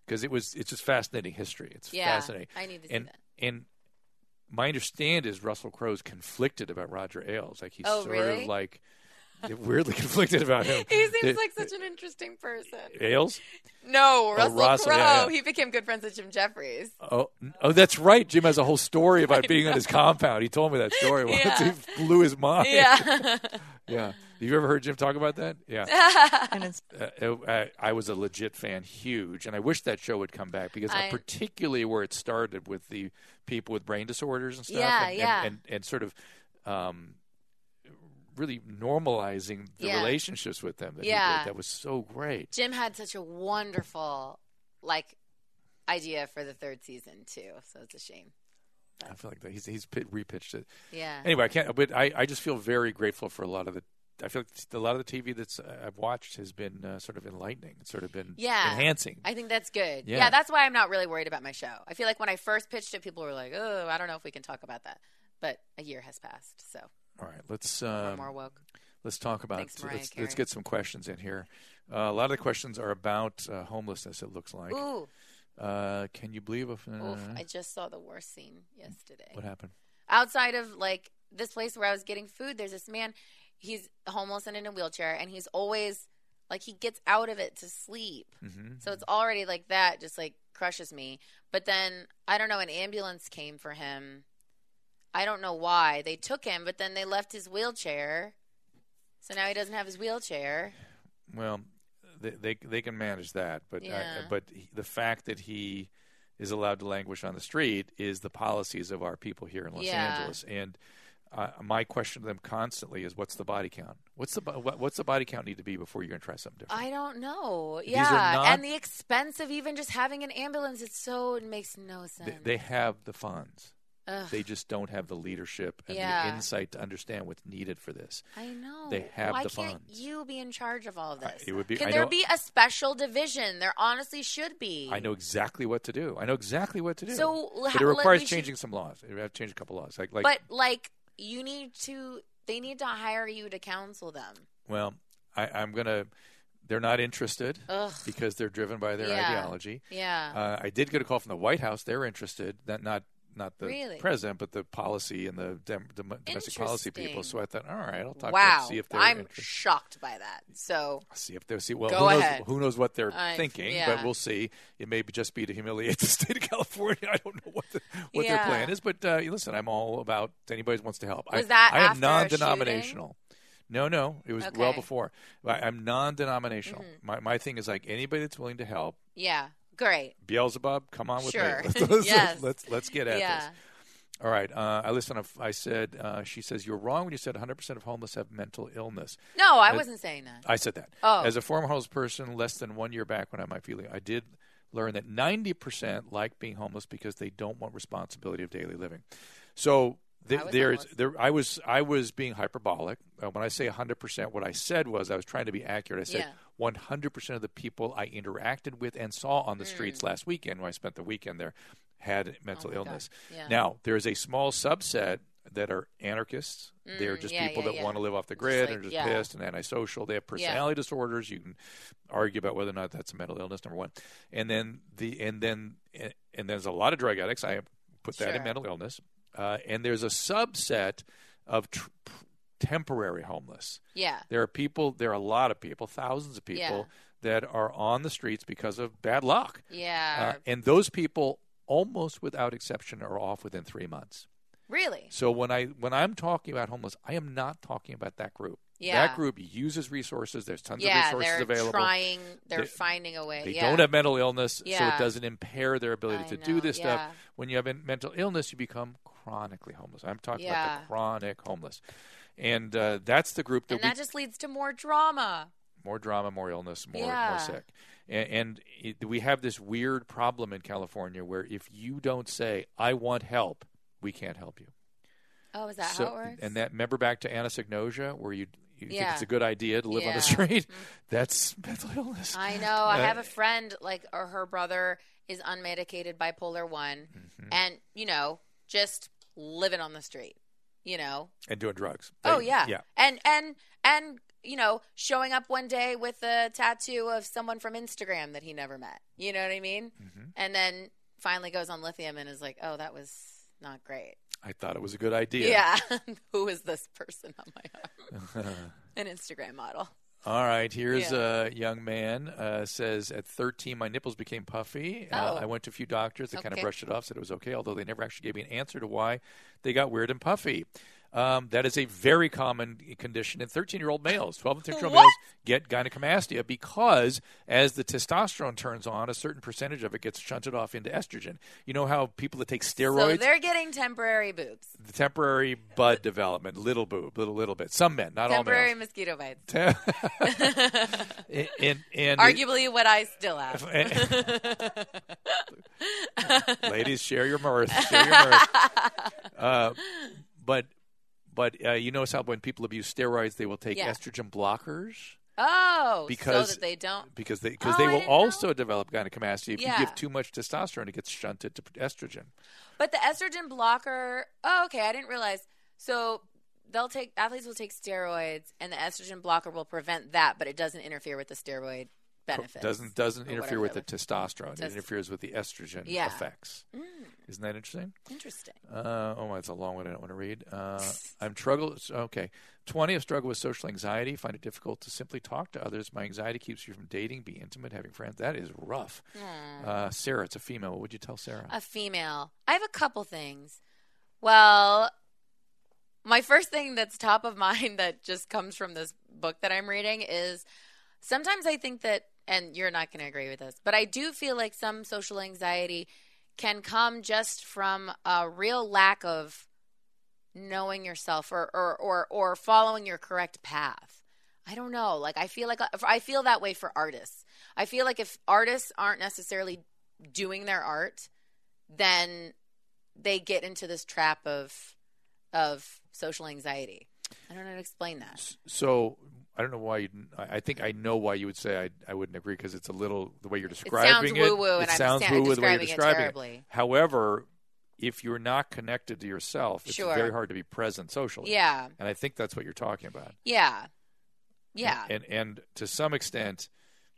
because it was it's just fascinating history. It's yeah, fascinating. I need to and, see that. And my understand is Russell Crowe's conflicted about Roger Ailes. Like he's Oh, sort really? of like weirdly conflicted about him. He seems They- like such an interesting person. Ailes? No, Russell Russell, Crowe. yeah, yeah. He became good friends with Jim Jeffries. Oh, oh, that's right. Jim has a whole story about being on his compound. He told me that story once. Yeah. He blew his mind. Yeah. Yeah. Have you ever heard Jim talk about that? Yeah. And it's Uh, I, I was a legit fan, huge, and I wish that show would come back because I- particularly where it started with the people with brain disorders and stuff, Yeah, and, yeah. and, and, and sort of um, really normalizing the Yeah. relationships with them. That he Yeah. did. That was so great. Jim had such a wonderful, like, idea for the third season too. So it's a shame. I feel like that. he's he's pit, repitched it. Yeah. Anyway, I can't. But I, I just feel very grateful for a lot of the. I feel like a lot of the T V that's uh, I've watched has been uh, sort of enlightening. It's sort of been Yeah. enhancing. I think that's good. Yeah. Yeah. That's why I'm not really worried about my show. I feel like when I first pitched it, people were like, "Oh, I don't know if we can talk about that." But a year has passed, so All right, let's we're um, more woke. let's talk about. Thanks, Mariah let's, Carey. let's get some questions in here. Uh, a lot of the questions are about uh, homelessness. It looks like. Ooh, Uh, can you believe? If, uh, oof! I just saw the worst scene yesterday. what happened? Outside of like this place where I was getting food, there's this man. He's homeless and in a wheelchair, and he's always like he gets out of it to sleep. Mm-hmm. So it's already like that, just like crushes me. But then I don't know, an ambulance came for him. I don't know why they took him, but then they left his wheelchair. So now he doesn't have his wheelchair. Well, they they, they can manage that, but Yeah. I, but he, the fact that he is allowed to languish on the street is the policies of our people here in Los Yeah. Angeles. And uh, my question to them constantly is, what's the body count? What's the bo- what, what's the body count need to be before you're going to try something different? I don't know. These are Yeah, not- and the expense of even just having an ambulance, it's so it makes no sense. They, they have the funds. Ugh, They just don't have the leadership and Yeah. the insight to understand what's needed for this. I know. they have Why the can't funds. you be in charge of all of I- this? it would be- Can I there know- be a special division? There honestly should be. I know exactly what to do. I know exactly what to do. So, but how- it let- requires we should- changing some laws. It would have to change a couple laws. Like, like But like, you need to. They need to hire you to counsel them. well, I, I'm gonna. They're not interested Ugh. because they're driven by their Yeah. ideology. Yeah. Uh, I did get a call from the White House. They're interested. Not not not the Really? president, but the policy and the dem- dem- domestic policy people. Interesting. So I thought, all right, I'll talk to Wow. them, see if they're I'm interested. shocked by that. So See if they see. Well, Go who knows? ahead. Who knows what they're I- thinking? yeah. But we'll see. It may be just be to humiliate the state of California. I don't know what the, what their Yeah. plan is. But uh, listen, I'm all about anybody who wants to help. Was I, that I am after a non-denominational. No, no, it was well Okay. Mm-hmm. before. I, I'm non-denominational. My my thing is like anybody that's willing to help. yeah, great. Beelzebub, come on with Sure. me. Let's, let's, Yes. let's let's get at Yeah. this. All right. Uh, I listened. To, I said. Uh, she says you're wrong when you said one hundred percent of homeless have mental illness. No, I Uh, wasn't saying that. I said that. Oh. As a former homeless person, less than one year back when I might feeling, I did learn that ninety percent like being homeless because they don't want responsibility of daily living. So th- I was there's homeless. there. I was I was being hyperbolic uh, when I say one hundred percent. What I said was I was trying to be accurate. I said Yeah. one hundred percent of the people I interacted with and saw on the Mm. streets last weekend when I spent the weekend there had mental Oh my God. illness. Yeah. Now there is a small subset that are anarchists. They're Mm, just yeah, people yeah, that yeah. want to live off the Just grid like- and are just yeah. pissed and antisocial. They have personality disorders. You can argue about whether or not that's a mental illness. Number one, and then the and then and, and there's a lot of drug addicts. I put that in Sure. mental illness. Uh, and there's a subset of tr- temporary homeless. Yeah. There are people. There are a lot of people, thousands of people Yeah. that are on the streets because of bad luck. Yeah. Uh, and those people, almost without exception, are off within three months. Really? So when I when I'm talking about homeless, I am not talking about that group. Yeah. That group uses resources. There's tons of Yeah, resources they're available. trying. They're They- finding a way. They yeah. don't have mental illness, so Yeah. it doesn't impair their ability I to know, do this yeah. stuff. When you have in- mental illness, you become chronically homeless. I'm talking about Yeah. the chronic homeless, and uh, that's the group that and we that just leads to more drama. more drama, more illness, more Yeah. more sick. And, and it, we have this weird problem in California where if you don't say "I want help," we can't help you. Oh, is that So- how it works? And that remember back to anosognosia, where you, you think Yeah. it's a good idea to live on Yeah. the street. That's mental illness. I know. I Uh, have a friend, like, or her brother is unmedicated bipolar one, Mm-hmm. and you know, just living on the street. You know. and doing drugs. Oh They- yeah. yeah. And and and you know, showing up one day with a tattoo of someone from Instagram that he never met. You know what I mean? Mm-hmm. And then finally goes on lithium and is like, oh, that was not great. I thought it was a good idea. Yeah. Who is this person on my arm? An Instagram model. All right, here's Yeah. a young man uh, says, at thirteen, my nipples became puffy. Oh. Uh, I went to a few doctors. They kind of Okay. brushed it off, said it was okay, although they never actually gave me an answer to why they got weird and puffy. Um, that is a very common condition in thirteen-year-old males. twelve and thirteen-year-old What? males get gynecomastia because as the testosterone turns on, a certain percentage of it gets shunted off into estrogen. You know how people that take steroids, So they're getting temporary boobs. the temporary bud development, little boob, little little bit. Some men, not Temporary all males. mosquito bites. and, and, and Arguably what I still have. Ladies, share your mirth. Share your mirth. Uh, but but uh, you notice how when people abuse steroids, they will take Yeah. estrogen blockers Oh, because so that they don't. because they because Oh, they I will didn't know. also develop gynecomastia if Yeah. you give too much testosterone. It gets shunted to estrogen. But the estrogen blocker. Oh, okay. I didn't realize. So they'll take athletes will take steroids, and the estrogen blocker will prevent that, but it doesn't interfere with the steroid benefits. Doesn't doesn't or interfere whatever with the they're- testosterone. It Test- interferes with the estrogen Yeah. effects. Mm, Isn't that interesting? interesting. Uh, oh, it's a long one. I don't want to read. Uh, I'm struggle. Okay, twenty. I've struggled with social anxiety. Find it difficult to simply talk to others. My anxiety keeps you from dating, be intimate, having friends. That is rough. Uh, Sarah, it's a female. What would you tell Sarah? A female. I have a couple things. Well, my first thing that's top of mind that just comes from this book that I'm reading is sometimes I think that, and you're not going to agree with this, but I do feel like some social anxiety can come just from a real lack of knowing yourself or, or, or, or following your correct path. I don't know. Like, I feel like I feel that way for artists. I feel like if artists aren't necessarily doing their art, then they get into this trap of of social anxiety. I don't know how to explain that. So I don't know why you. I I think I know why you would say I. I wouldn't agree because it's a little the way you're It describing sounds it. woo-woo, it and I'm sounds sa- woo-woo the way you're describing it describing terribly. However, if you're not connected to yourself, it's Sure. very hard to be present socially. Yeah. And I think that's what you're talking about. Yeah. Yeah. And and, and to some extent,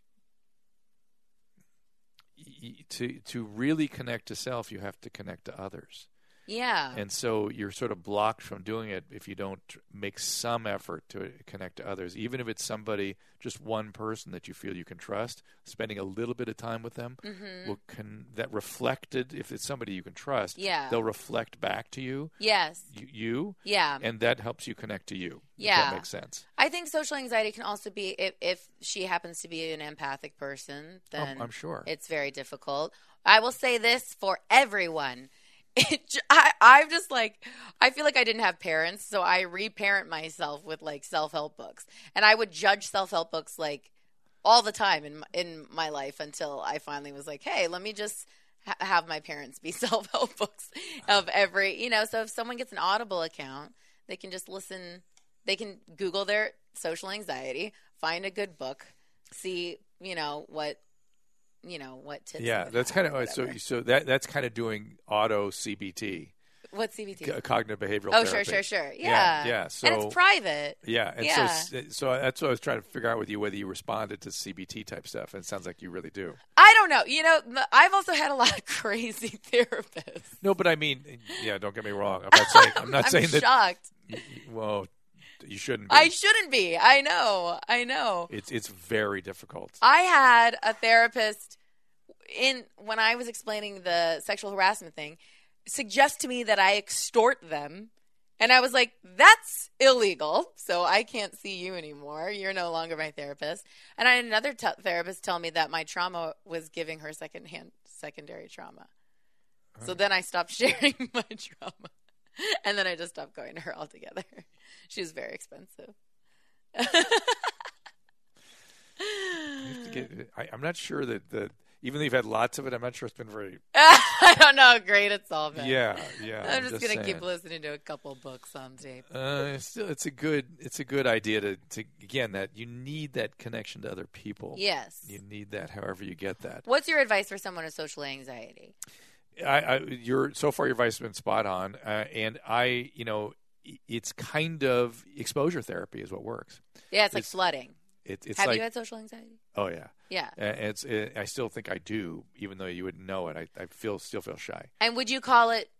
y- to to really connect to self, you have to connect to others. yeah. And so you're sort of blocked from doing it if you don't make some effort to connect to others, even if it's somebody, just one person that you feel you can trust. Spending a little bit of time with them Mhm. will can that reflected. If it's somebody you can trust, Yeah. they'll reflect back to you, Yes. you, you Yeah. and that helps you connect to you. If Yeah. that makes sense. I think social anxiety can also be if, if she happens to be an empathic person, Oh, then I'm sure. it's very difficult. I will say this for everyone. It, j- I, I'm just like, I feel like I didn't have parents, so I reparent myself with like self-help books. And I would judge self-help books like all the time in, in my life until I finally was like, hey, let me just ha- have my parents be self-help books of every, you know, so if someone gets an Audible account, they can just listen, they can Google their social anxiety, find a good book, see, you know, what, you know, what tips. Yeah, they that's have kind or of so. whatever. So that that's kind of doing auto C B T, What's C B T? c- cognitive behavioral Oh, therapy. sure, sure, sure. Yeah, Yeah. yeah, and so- it's private. Yeah, and Yeah. so so that's what I was trying to figure out with you, whether you responded to C B T type stuff, and it sounds like you really do. I don't know. You know, the- I've also had a lot of crazy therapists. No, but I mean, yeah, don't get me wrong. I'm not saying I'm not I'm saying that. shocked. y- y- Well, you shouldn't be. I shouldn't be. I know. I know. It's it's very difficult. I had a therapist in when I was explaining the sexual harassment thing suggest to me that I extort them. And I was like, that's illegal. So I can't see you anymore. You're no longer my therapist. And I had another t- therapist tell me that my trauma was giving her secondhand secondary trauma. So then I stopped sharing my trauma. And then I just stopped going to her altogether. She was very expensive. You have to get- I, I'm not sure that the even though you've had lots of it, I'm not sure it's been very. I don't know how great it's all been. Yeah, yeah. I'm, just, gonna saying. keep listening to a couple books on tape. Uh, it's still, it's a good, it's a good idea to, to again that you need that connection to other people. Yes. You need that, however you get that. What's your advice for someone with social anxiety? I, I you're so far your advice has been spot on, uh, and I, you know, it's kind of exposure therapy is what works. Yeah, it's like It's- flooding. It, it's Have like, you had social anxiety? oh yeah, Yeah. Uh, it's. It, I still think I do, even though you wouldn't know it. I, I feel still feel shy. And would you call it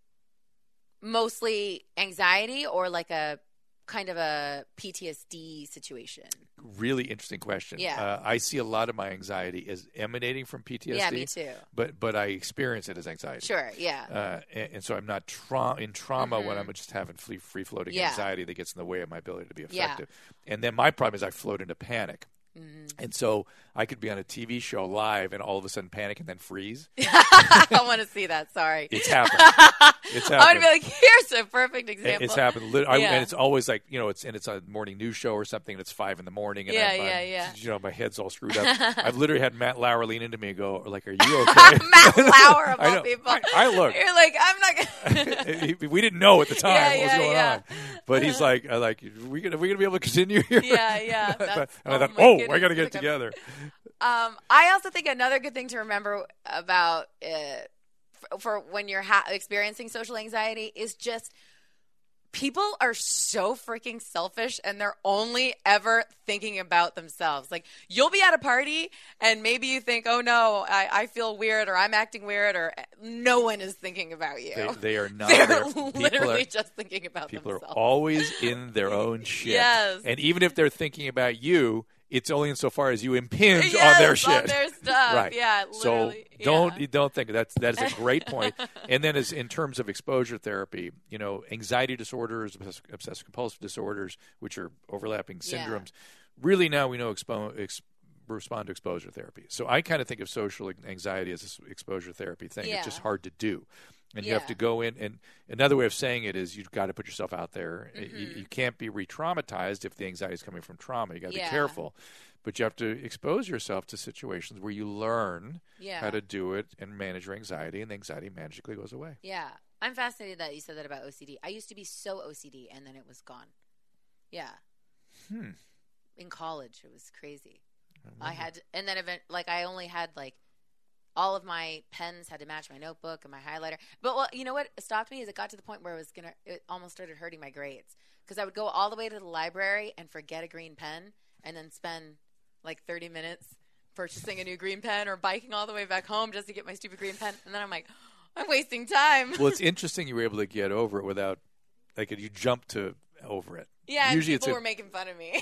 mostly anxiety or like a kind of a P T S D situation? Really interesting question. Yeah. Uh, I see a lot of my anxiety as emanating from P T S D. Yeah, me too. But but I experience it as anxiety. Sure, yeah. Uh, and, and so I'm not tra- in trauma when I'm just having free free floating Yeah. anxiety that gets in the way of my ability to be Yeah. effective. And then my problem is I float into panic. And so I could be on a T V show live and all of a sudden panic and then freeze. I want to see that. Sorry. It's happened. It's happened. I would be like, here's a perfect example. It's happened. Lit- I, Yeah. And it's always like, you know, it's and it's a morning news show or something. And it's five in the morning. And Yeah, I'm, yeah, I'm- yeah. You know, my head's all screwed up. I've literally had Matt Lauer lean into me and go, like, are you okay? Matt Lauer of I all know. people. I, I look. You're like, I'm not going He- we didn't know at the time Yeah, what was yeah, going yeah. on, but he's like, I like, are we gonna, are we gonna be able to continue here? Yeah, yeah, and I thought, that's- and I oh thought, my oh, goodness, I got to get it's it like I'm- together. Um, I also think another good thing to remember about uh, for, for when you're ha- experiencing social anxiety is just people are so freaking selfish and they're only ever thinking about themselves. Like you'll be at a party and maybe you think, oh no, I, I feel weird or I'm acting weird or no one is thinking about you. They, they are not. They're there. People literally are, just thinking about people themselves. are always in their own shit. Yes. And even if they're thinking about you, it's only insofar as you impinge Yes, on their shit. on their stuff. Right. Yeah, So literally. don't yeah. don't think that's that is a great point. And then as in terms of exposure therapy, you know, anxiety disorders, obsessive compulsive disorders, which are overlapping Yeah. syndromes, really now we know expo- ex- respond to exposure therapy. So I kind of think of social anxiety as an exposure therapy thing. Yeah. It's just hard to do. And you Yeah. have to go in, and another way of saying it is you've got to put yourself out there. Mm-hmm. You, you can't be re-traumatized if the anxiety is coming from trauma. You got to Yeah. be careful, but you have to expose yourself to situations where you learn Yeah. how to do it and manage your anxiety, and the anxiety magically goes away. Yeah. I'm fascinated that you said that about O C D. I used to be so O C D and then it was gone. Yeah. Hmm. In college, it was crazy. I had, to, and then event, like I only had like all of my pens had to match my notebook and my highlighter. But well, you know what stopped me is it got to the point where it was gonna, it almost started hurting my grades because I would go all the way to the library and forget a green pen, and then spend like thirty minutes purchasing a new green pen or biking all the way back home just to get my stupid green pen, and then I'm like, I'm wasting time. Well, it's interesting you were able to get over it without, like, you jump to over it. Yeah, Usually and people it's a- were making fun of me.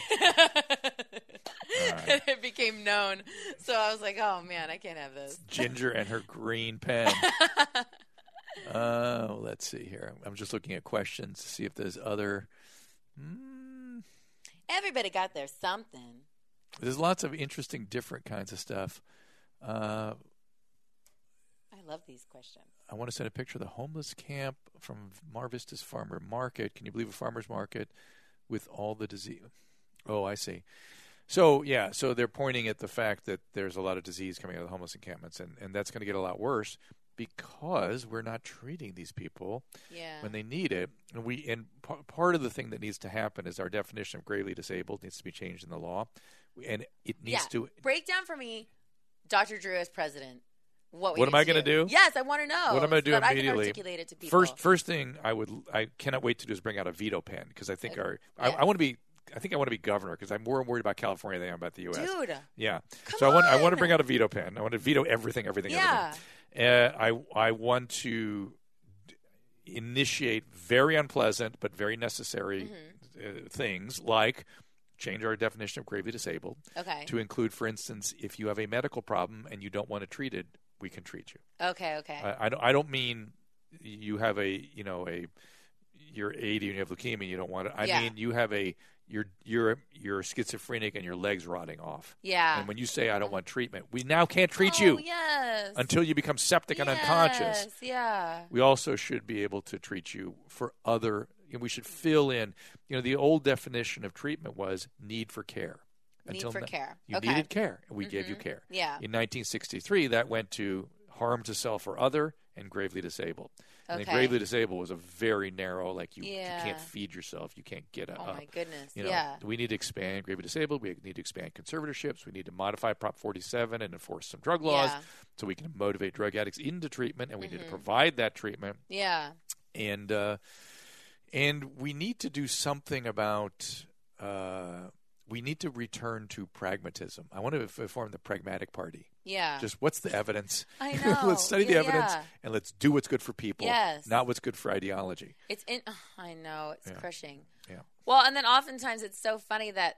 right. It became known. So I was like, oh, man, I can't have this. Ginger and her green pen. Uh, let's see here. I'm just looking at questions to see if there's other. Mm, Everybody got their something. there's lots of interesting, different kinds of stuff. Uh, I love these questions. I want to send a picture of the homeless camp from Mar Vista's Farmer Market. Can you believe a farmer's market with all the disease? Oh, I see. So, yeah, so they're pointing at the fact that there's a lot of disease coming out of the homeless encampments, and, and that's going to get a lot worse because we're not treating these people Yeah. when they need it. And we and p- part of the thing that needs to happen is our definition of gravely disabled needs to be changed in the law, and it needs yeah. to. Break down for me, Doctor Drew as president. What, we What am need I to gonna do? Yes, I want to know. What I'm going to do so that immediately? I can articulate it to people. First, first thing I would I cannot wait to do is bring out a veto pen because I think our I, Yeah. I want to be. I think I want to be governor because I'm more worried about California than I am about the U S. Dude. Yeah. Come so I want I want to on. bring out a veto pen. I want to veto everything, everything, Yeah. everything. Uh, I I want to d- initiate very unpleasant but very necessary Mm-hmm. uh, things like change our definition of gravely disabled Okay. to include, for instance, if you have a medical problem and you don't want it treated, we can treat you. Okay, okay. I, I don't. I don't mean you have a you know a you're eighty and you have leukemia and you don't want it. I Yeah. mean you have a you're you're you're schizophrenic and your legs rotting off. yeah. And when you say I don't want treatment, we now can't treat oh, you yes. until you become septic and yes. unconscious. Yeah. We also should be able to treat you for other. You know, we should fill in. You know, the old definition of treatment was need for care. Need Until for na- care. You Okay. needed care, and we gave you care. Yeah. In nineteen sixty-three, that went to harm to self or other and gravely disabled. And Okay. then gravely disabled was a very narrow, like you, Yeah. you can't feed yourself, you can't get Oh, up. my goodness. You know, yeah. we need to expand gravely disabled. We need to expand conservatorships. We need to modify Prop forty-seven and enforce some drug laws Yeah. so we can motivate drug addicts into treatment, and we need Mm-hmm. to provide that treatment. Yeah. And uh, And we need to do something about. Uh, we need to return to pragmatism. I want to f- form the pragmatic party. Yeah. Just what's the evidence? I know. Let's study yeah, the evidence yeah. and let's do what's good for people. Yes. Not what's good for ideology. It's in. Oh, I know. It's Yeah. crushing. Yeah. Well, and then oftentimes it's so funny that,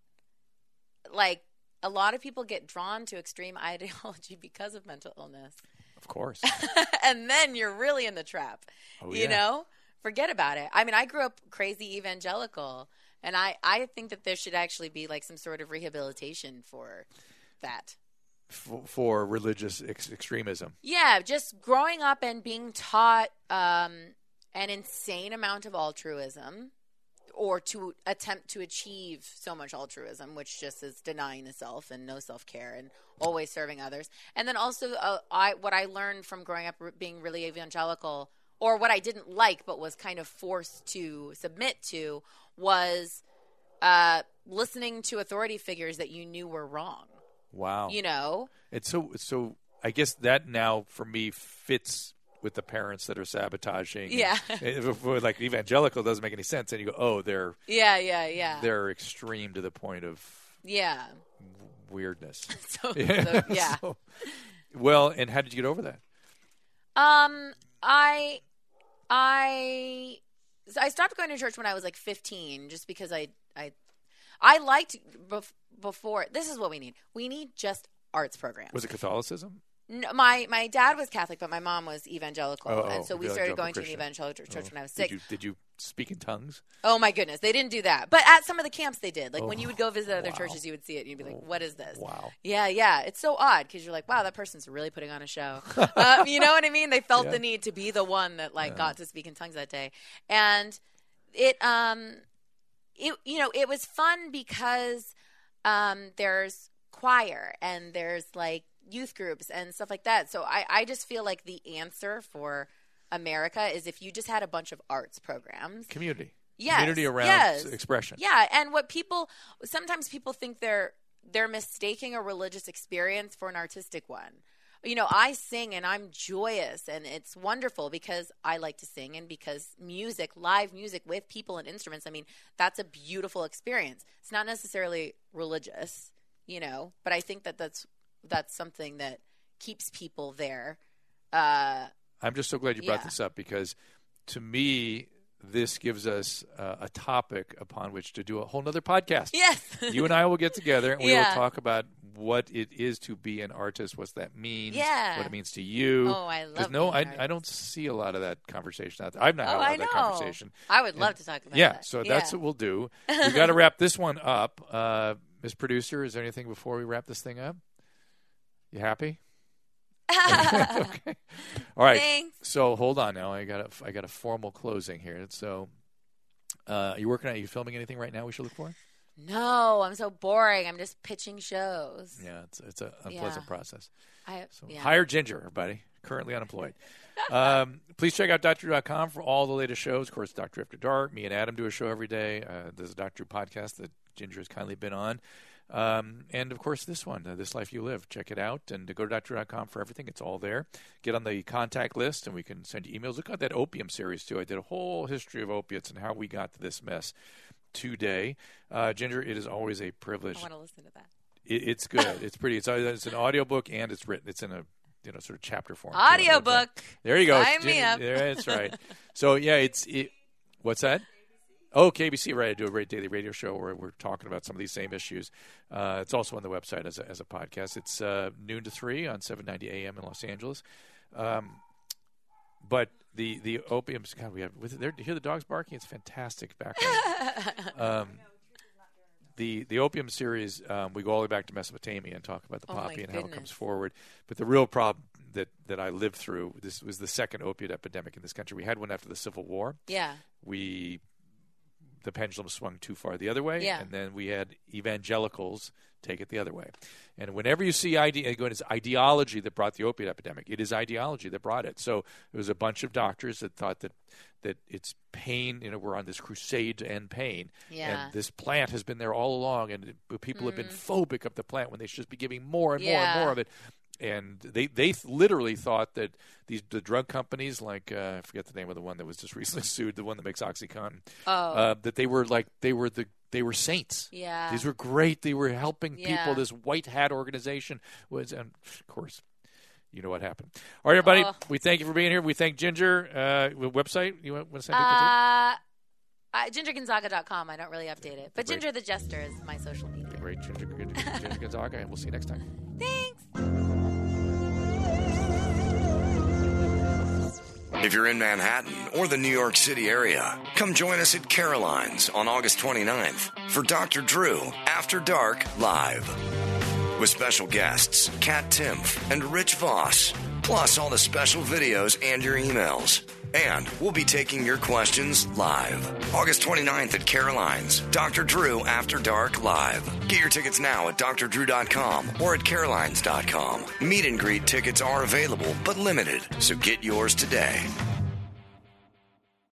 like, a lot of people get drawn to extreme ideology because of mental illness. Of course. And then you're really in the trap. Oh, you yeah. know? Forget about it. I mean, I grew up crazy evangelical, and I, I think that there should actually be, like, some sort of rehabilitation for that. For, for religious ex- extremism. Yeah, just growing up and being taught um, an insane amount of altruism, or to attempt to achieve so much altruism, which just is denying the self and no self-care and always serving others. And then also uh, I what I learned from growing up being really evangelical, or what I didn't like but was kind of forced to submit to, was uh, listening to authority figures that you knew were wrong. Wow. You know? It's so, so I guess that now for me fits with the parents that are sabotaging. Yeah. And, like evangelical doesn't make any sense. And you go, oh, they're, Yeah, yeah, yeah. they're extreme to the point of Yeah. weirdness. So, Yeah. so, yeah. So- well, and how did you get over that? Um, I, I, so I stopped going to church when I was like fifteen, just because I, I, I liked bef- before. This is what we need. We need just arts programs. Was it Catholicism? No, my my dad was Catholic, but my mom was evangelical, Oh, and so oh, we started evangelical going to an Christian. evangelical church Oh. when I was Did six. you, did you speak in tongues? Oh my goodness, they didn't do that. But at some of the camps, they did. Like when Oh, you would go visit other wow. churches, you would see it, and you'd be like, "What is this?" Wow. Yeah, yeah. It's so odd because you're like, "Wow, that person's really putting on a show." um, you know what I mean? They felt Yeah. the need to be the one that like got to speak in tongues that day, and it um, it you know it was fun because um, there's choir and there's like youth groups and stuff like that. So I, I just feel like the answer for America is if you just had a bunch of arts programs. Community. Yes, Community around yes. expression. Yeah, and what people sometimes people think they're they're mistaking a religious experience for an artistic one. You know, I sing and I'm joyous and it's wonderful because I like to sing and because music, live music with people and instruments, I mean, that's a beautiful experience. It's not necessarily religious, you know, but I think that that's that's something that keeps people there. Uh, I'm just so glad you brought Yeah. this up because to me, this gives us uh, a topic upon which to do a whole nother podcast. yes. You and I will get together and we Yeah. will talk about what it is to be an artist, what that means, Yeah. what it means to you. Oh, I 'Cause love no, being I, an I don't see a lot of that conversation out there. I've not had Oh, a lot I of know. that conversation. I would love to talk about Yeah, that. so that's what we'll do. We've got to wrap this one up. Uh, Miz Producer, is there anything before we wrap this thing up? You happy? Okay. All right. Thanks. So hold on now. I got a, I got a formal closing here. So, uh, are you working on? Are you filming anything right now? We should look for. No, I'm so boring. I'm just pitching shows. Yeah, it's it's an unpleasant Yeah. process. I, So yeah. hire Ginger, everybody. Currently unemployed. um, please check out Doctor Drew dot com for all the latest shows. Of course, Doctor After Dark. Me and Adam do a show every day. Uh, there's a Doctor Drew podcast that Ginger has kindly been on. Um, and, of course, this one, uh, This Life You Live. Check it out and go to Doctor Drew dot com for everything. It's all there. Get on the contact list, and we can send you emails. Look at that opium series, too. I did a whole history of opiates and how we got to this mess today. Uh, Ginger, it is always a privilege. I want to listen to that. It, it's good. It's pretty. It's, it's an audiobook, and it's written. It's in a you know sort of chapter form. too, on the website. Audiobook. There you go. Sign me Ginger- up. there, that's right. So, yeah, it's it, what's that? Oh, K B C, right. I do a great daily radio show where we're talking about some of these same issues. Uh, it's also on the website as a, as a podcast. It's uh, noon to three on seven ninety A M in Los Angeles. Um, but the the opiums, God, we have, with there, hear the dogs barking? It's fantastic background. um, the the opium series, um, we go all the way back to Mesopotamia and talk about the Oh, my poppy and how it goodness. comes forward. But the real problem that, that I lived through, this was the second opiate epidemic in this country. We had one after the Civil War. Yeah. We the pendulum swung too far the other way, Yeah. and then we had evangelicals take it the other way. And whenever you see ide- it's ideology that brought the opiate epidemic, it is ideology that brought it. So there was a bunch of doctors that thought that that it's pain, you know, we're on this crusade to end pain. Yeah. And this plant has been there all along, and it- people have been phobic of the plant when they should just be giving more and more Yeah. and more of it. and they they literally thought that these the drug companies, like uh, I forget the name of the one that was just recently sued, the one that makes OxyContin, oh. uh, that they were like they were the they were saints. Yeah, these were great. They were helping yeah. people. This white hat organization was, and of course, you know what happened. All right, everybody, oh. we thank you for being here. We thank Ginger. Uh, website you want to send people uh, to? Uh, Ginger Gonzaga dot com. I don't really update it. But Great. Ginger the Jester is my social media. Great, Ginger, Ginger, Ginger Gonzaga, and we'll see you next time. Thanks. If you're in Manhattan or the New York City area, come join us at Caroline's on August twenty-ninth for Doctor Drew After Dark Live. With special guests, Kat Timpf and Rich Voss, plus all the special videos and your emails. And we'll be taking your questions live. August twenty-ninth at Caroline's, Doctor Drew After Dark Live. Get your tickets now at D R drew dot com or at carolines dot com. Meet and greet tickets are available, but limited, so get yours today.